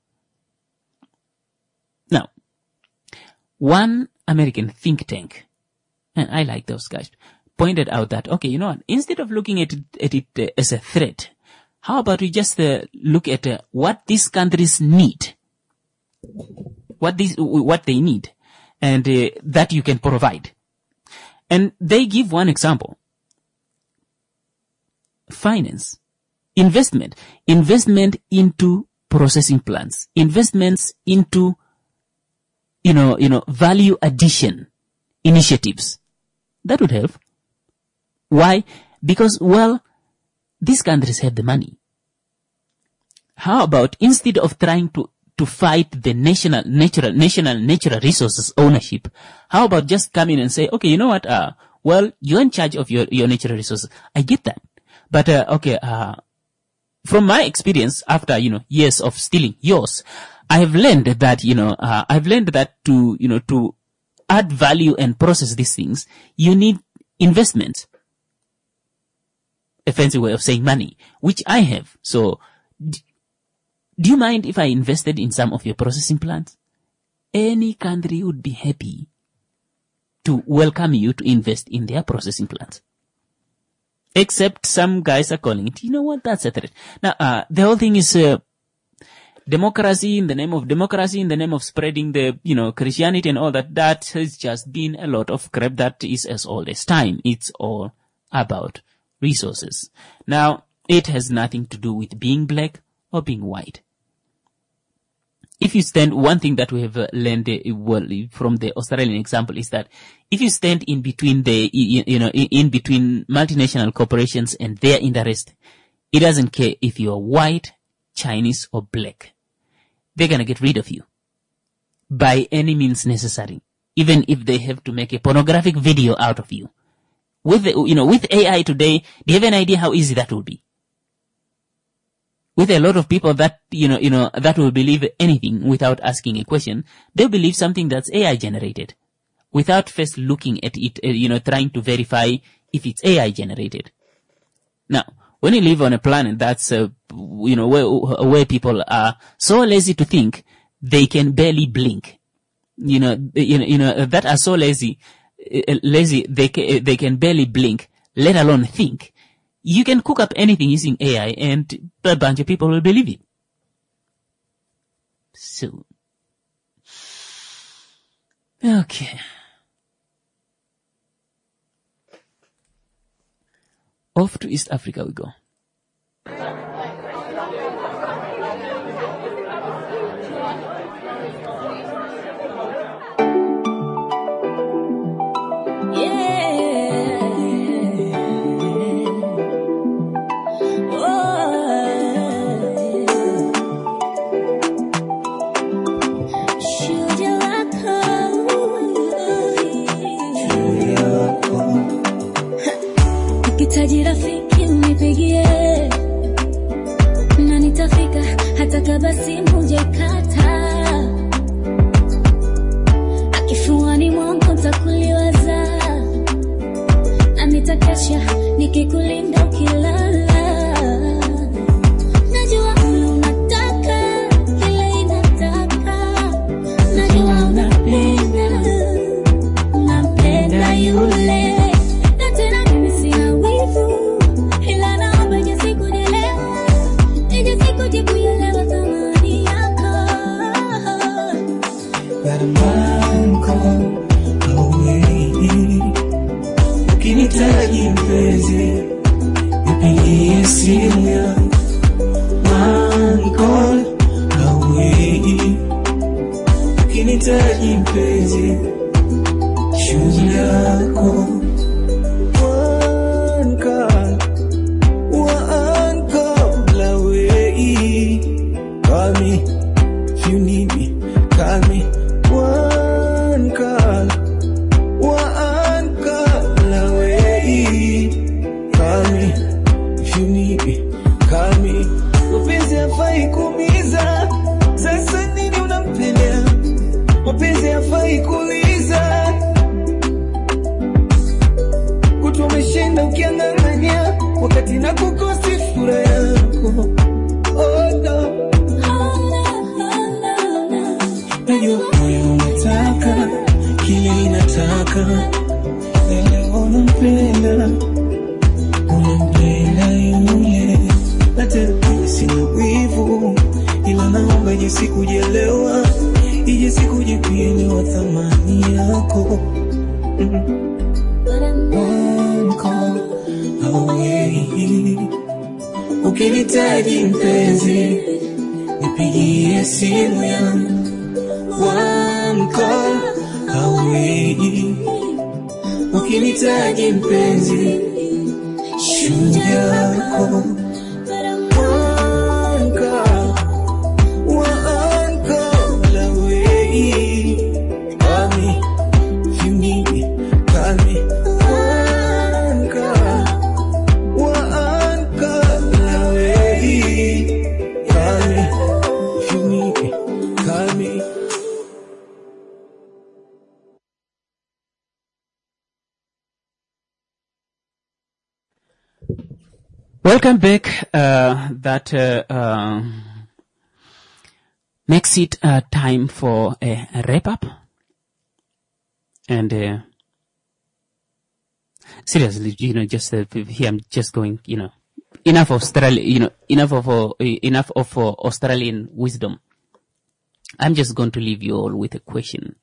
Now, one American think tank, and I like those guys, pointed out that, okay, you know what, instead of looking at it as a threat, how about we just look at what these countries need, what they need, and that you can provide. And they give one example. Finance, investment into processing plants, investments into, value addition initiatives. That would help. Why? Because, these countries have the money. How about instead of trying to fight the national natural resources ownership, how about just come in and say, okay, you know what, you're in charge of your natural resources. I get that. But, from my experience after, years of stealing yours, I have learned that, to add value and process these things, you need investment. A fancy way of saying money, which I have. So, do you mind if I invested in some of your processing plants? Any country would be happy to welcome you to invest in their processing plants. Except some guys are calling it, you know what, that's a threat. Now, the whole thing is, democracy in the name of democracy, in the name of spreading the, Christianity and all that. That has just been a lot of crap that is as old as time. It's all about resources. Now, it has nothing to do with being black or being white. If you stand, one thing that we have learned from the Australian example is that if you stand in between in between multinational corporations and their interest, it doesn't care if you are white, Chinese, or black. They're gonna get rid of you by any means necessary, even if they have to make a pornographic video out of you. With AI today, do you have an idea how easy that would be? With a lot of people that, that will believe anything without asking a question, they'll believe something that's AI generated without first looking at it, trying to verify if it's AI generated. Now, when you live on a planet that's, where people are so lazy to think, they can barely blink. That are so lazy, they can barely blink, let alone think. You can cook up anything using AI and a bunch of people will believe it. So, okay. Off to East Africa we go. Rafiki unipigie na nitafika hata kama simu hujaikata. Akifuani mwangu nitakuliwaza na nitakesha nikikulinda ukilala. Najua unataka kile inataka, najua unapenda yule. hafai kuumiza. Sasa nini unampendea? Mapenzi hafai kuuliza. Kutumeshinda ukiangangania wakati na kukosi furaha yako. Oh no. Najua moyo unataka kile inataka. Leo unampenda yule. Na tena sina wivu, ila naomba ije sikujelewa, ije sikujielewa thamani yako. One call away. Ukinihitaji mpenzi, nipigie simu yangu. One call away. Ukinihitaji mpenzi, shujaa yako. Welcome back. That makes it time for a wrap up. And seriously, just here I'm just going, enough of Australian wisdom. I'm just going to leave you all with a question.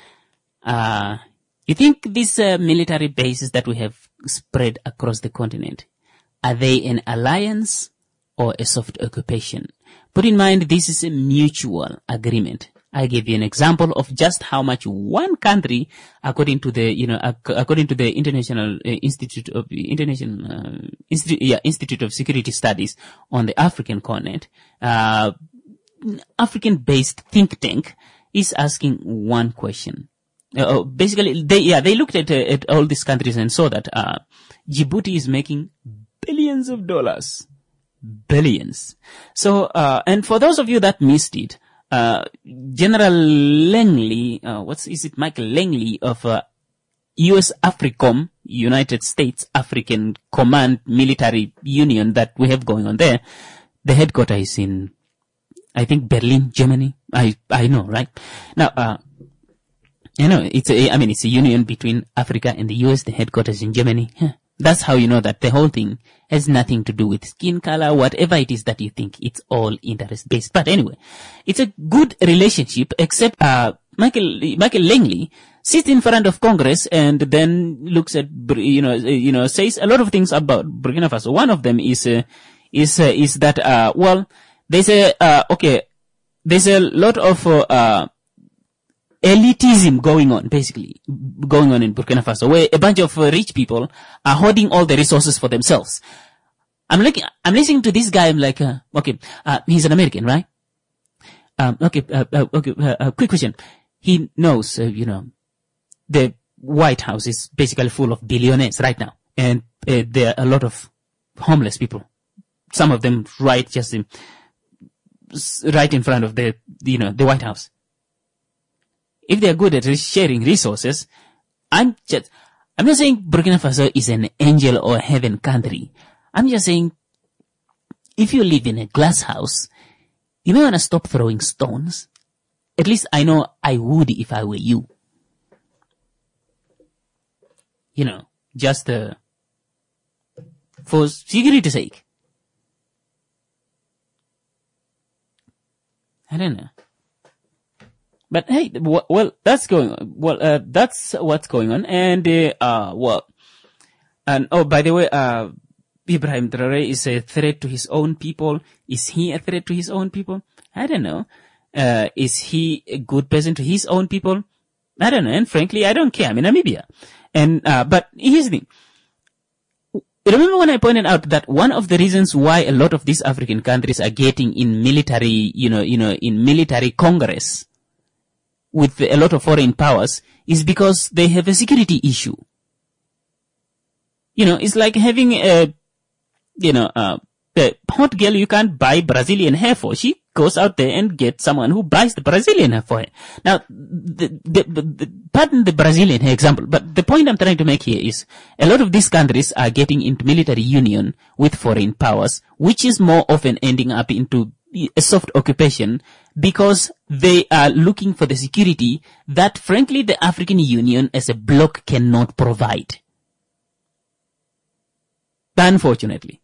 You think these military bases that we have spread across the continent, are they an alliance or a soft occupation? Put in mind, this is a mutual agreement. I gave you an example of just how much one country, according to the International Institute of Security Studies on the African continent, African-based think tank is asking one question. Basically, they looked at all these countries and saw that Djibouti is making billions of dollars. Billions. So, and for those of you that missed it, General Langley, Michael Langley of US AFRICOM, United States African Command Military Union that we have going on there, the headquarters is in, I think, Berlin, Germany. I know, right? Now, it's a union between Africa and the US, the headquarters in Germany. That's how you know that the whole thing has nothing to do with skin color, whatever it is that you think. It's all interest-based. But anyway, it's a good relationship, except Michael Langley sits in front of Congress and then looks at, says a lot of things about Burkina Faso. One of them is that, there's a lot of elitism going on in Burkina Faso, where a bunch of rich people are hoarding all the resources for themselves. I'm listening to this guy. I'm like, he's an American, right? Quick question. He knows, the White House is basically full of billionaires right now, and there are a lot of homeless people. Some of them right in front of the White House. If they are good at sharing resources, I'm not saying Burkina Faso is an angel or heaven country. I'm just saying, if you live in a glass house, you may want to stop throwing stones. At least I know I would if I were you. Just for security's sake. I don't know. But hey, that's going on. That's what's going on. And, by the way, Ibrahim Traoré is a threat to his own people. Is he a threat to his own people? I don't know. Is he a good person to his own people? I don't know. And frankly, I don't care. I'm in Namibia. And, but here's the thing. Remember when I pointed out that one of the reasons why a lot of these African countries are getting in military, in military congress with a lot of foreign powers is because they have a security issue. It's like having the hot girl you can't buy Brazilian hair for. She goes out there and gets someone who buys the Brazilian hair for her. Now, pardon the Brazilian hair example, but the point I'm trying to make here is a lot of these countries are getting into military union with foreign powers, which is more often ending up into a soft occupation because they are looking for the security that, frankly, the African Union as a bloc cannot provide. Unfortunately.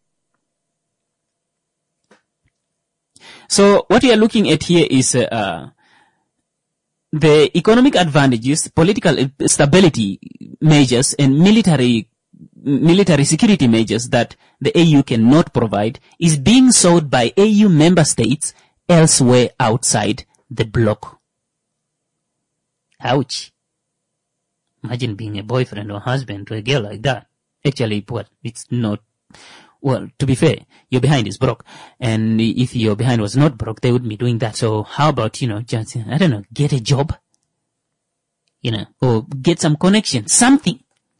So what we are looking at here is the economic advantages, political stability measures, and military security measures that the AU cannot provide is being sought by AU member states elsewhere outside the bloc. Ouch. Imagine being a boyfriend or husband to a girl like that. Actually, well, it's not. Well, to be fair, your behind is broke. And if your behind was not broke, they wouldn't be doing that. So how about, just, I don't know, get a job? Or get some connection, something.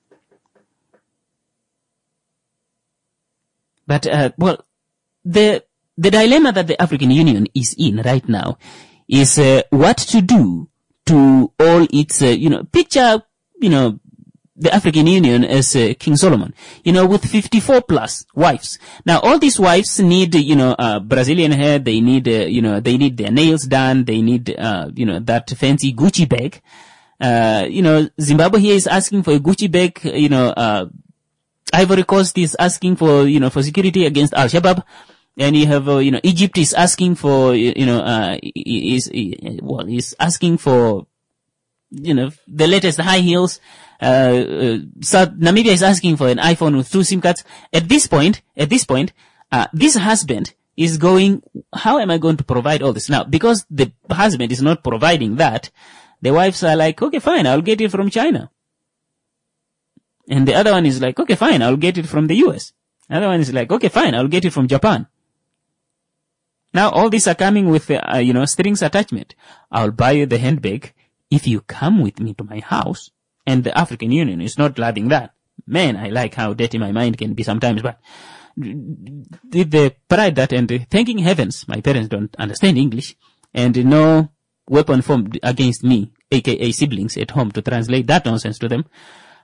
But, the dilemma that the African Union is in right now is, what to do to all its, picture, the African Union as King Solomon, with 54 plus wives. Now, all these wives need, Brazilian hair. They need, they need their nails done. They need, that fancy Gucci bag. Zimbabwe here is asking for a Gucci bag. Ivory Coast is asking for, for security against Al-Shabaab. And you have, Egypt is asking for, is asking for, the latest high heels. Namibia is asking for an iPhone with 2 SIM cards. At this point, this husband is going, how am I going to provide all this? Now, because the husband is not providing that, the wives are like, okay, fine, I'll get it from China. And the other one is like, okay, fine, I'll get it from the US. The other one is like, okay, fine, I'll get it from Japan. Now, all these are coming with, strings attachment. I'll buy you the handbag if you come with me to my house. And the African Union is not loving that. Man, I like how dirty my mind can be sometimes, but the pride that, and thanking heavens, my parents don't understand English, and no weapon formed against me, aka siblings at home, to translate that nonsense to them.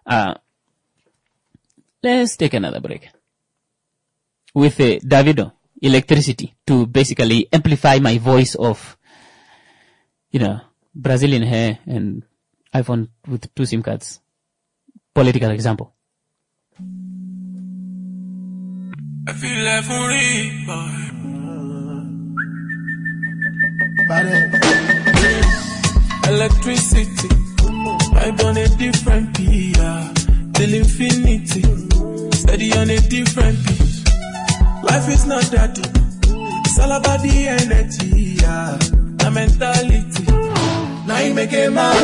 Let's take another break. With Davido, electricity, to basically amplify my voice of, Brazilian hair and iPhone with 2 SIM cards. Political example. I feel like for electricity, I on a different gear, till infinity, steady on a different beat. Life is not that deep, it's all about the energy, the mentality. Now you make it my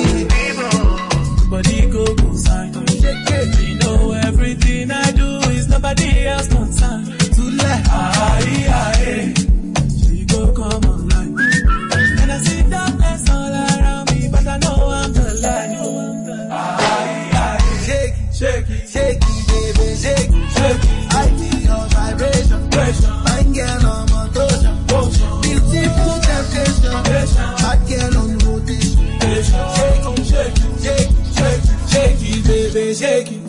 body go sign. You know everything I do is nobody else concerned. To let so you go come online. And I see darkness all around me, but I know I'm the light. Shake it, baby, shake it. I feel your vibration, my girl on motion, beautiful temptation, hot girl on rotation. Shake it, baby, shake it.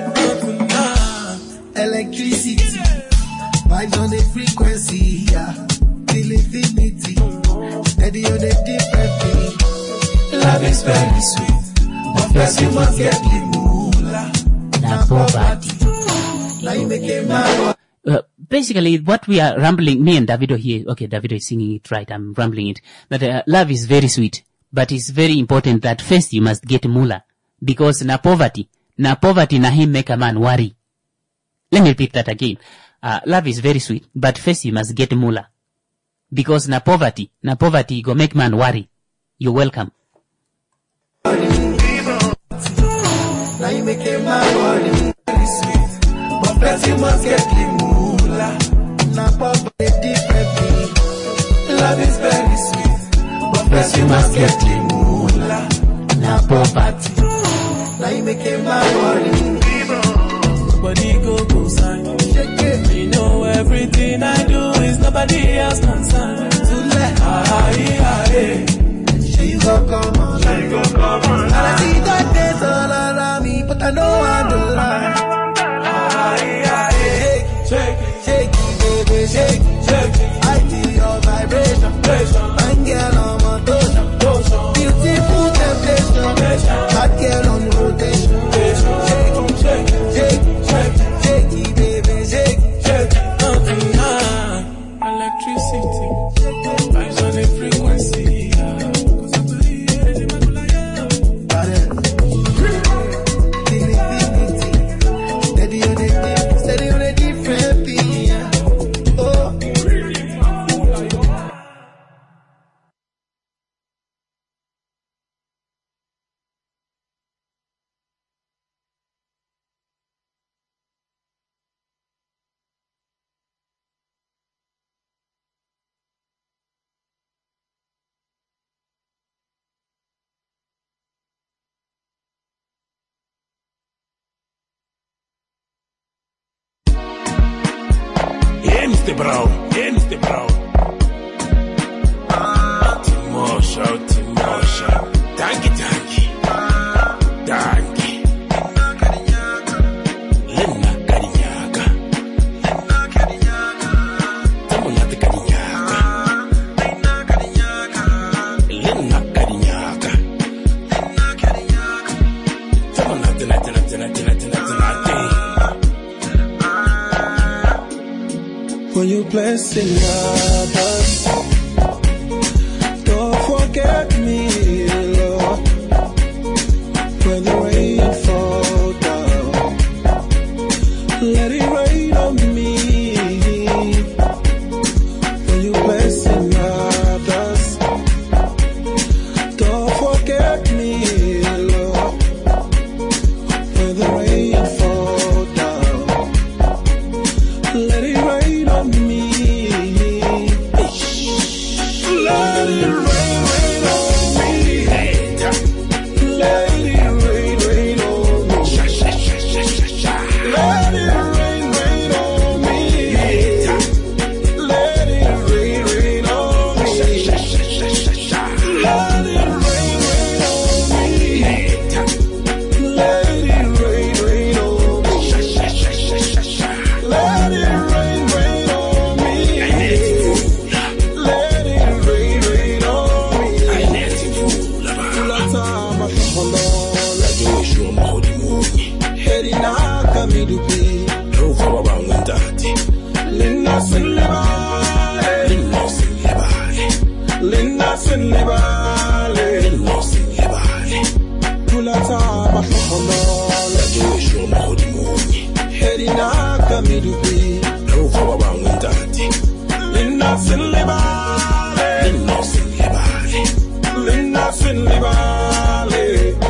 Electricity, vibes on the frequency, till infinity, steady on the different beat. Love is very sweet, but first you must get the moolah. Now poverty, now you make it my basically, what we are rambling, me and Davido here, okay, Davido is singing it right, I'm rambling it, that love is very sweet, but it's very important that first you must get moolah, because na poverty na him make a man worry. Let me repeat that again. Love is very sweet, but first you must get moolah, because na poverty go make man worry. You're welcome. Now you make a man worry, very sweet, but first you must get the moolah. Now poverty different beat. Love is very sweet, but first you must get the moolah. Now poverty, now you make a man worry. Nobody go sign. You know everything I do is nobody else concerned. She go come on, she go come on. And I see that there's all around me, but I know I'm the line. Shake it, shake it, baby, shake it, shake it. I feel your vibration, man girl on my motion, beautiful temptation, hot girl on rotation. Shake it, shake it, shake it, shake it, shake it, baby, shake it, shake it. Electricity, vibes on the frequency. Steady on a different beat. Oh. Este Brown. Timosha. Danke. Lena Karinyaka. Tamonate Karinyaka. Lena Karinyaka. Tamonate When you blessing others, don't forget me, Lord. When the rain fall down, let it rain on me. When you blessing others, don't forget me, Lord. When the rain fall down, let it rain on me. Let it rain on me. Let it rain on me. Let it rain on me. Let it rain on me. Let it rain on me. Let it rain on me. Let it rain on me. Let it rain on me. Ulatama kahola Joshua Maudimuni. Herina kamidubi Rova Wangandati. Linda Sinlebale Linda Sinlebale Ulatama kahola Joshua Maudimuni. Herina kamidubi Rova Wangandati. Linda Sinlebale Linda Sinlebale.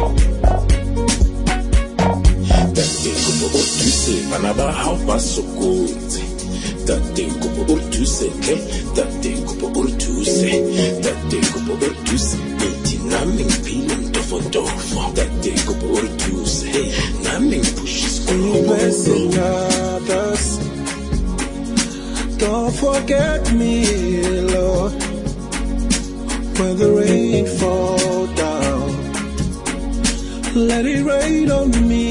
Tu sais, Panaba, how fast so good. That day, go to say, that day, go to say, that day, go to say, 89 peeling for dove. That day, go to say, Naming pushes Blessing others, don't forget me, Lord. When the rain fall down, let it rain on me.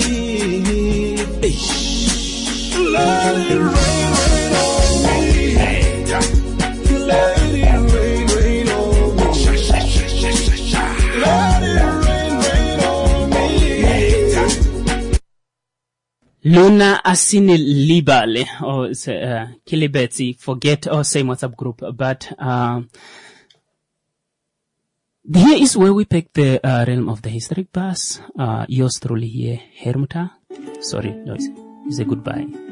Let it rain on me. Let it rain on me. Let it rain on me. Luna Asini Libale or Kilibetsi, forget our same WhatsApp group, but here is where we pick the realm of the historic bus. Yours truly here, Hermuta. Sorry, no, it's a goodbye.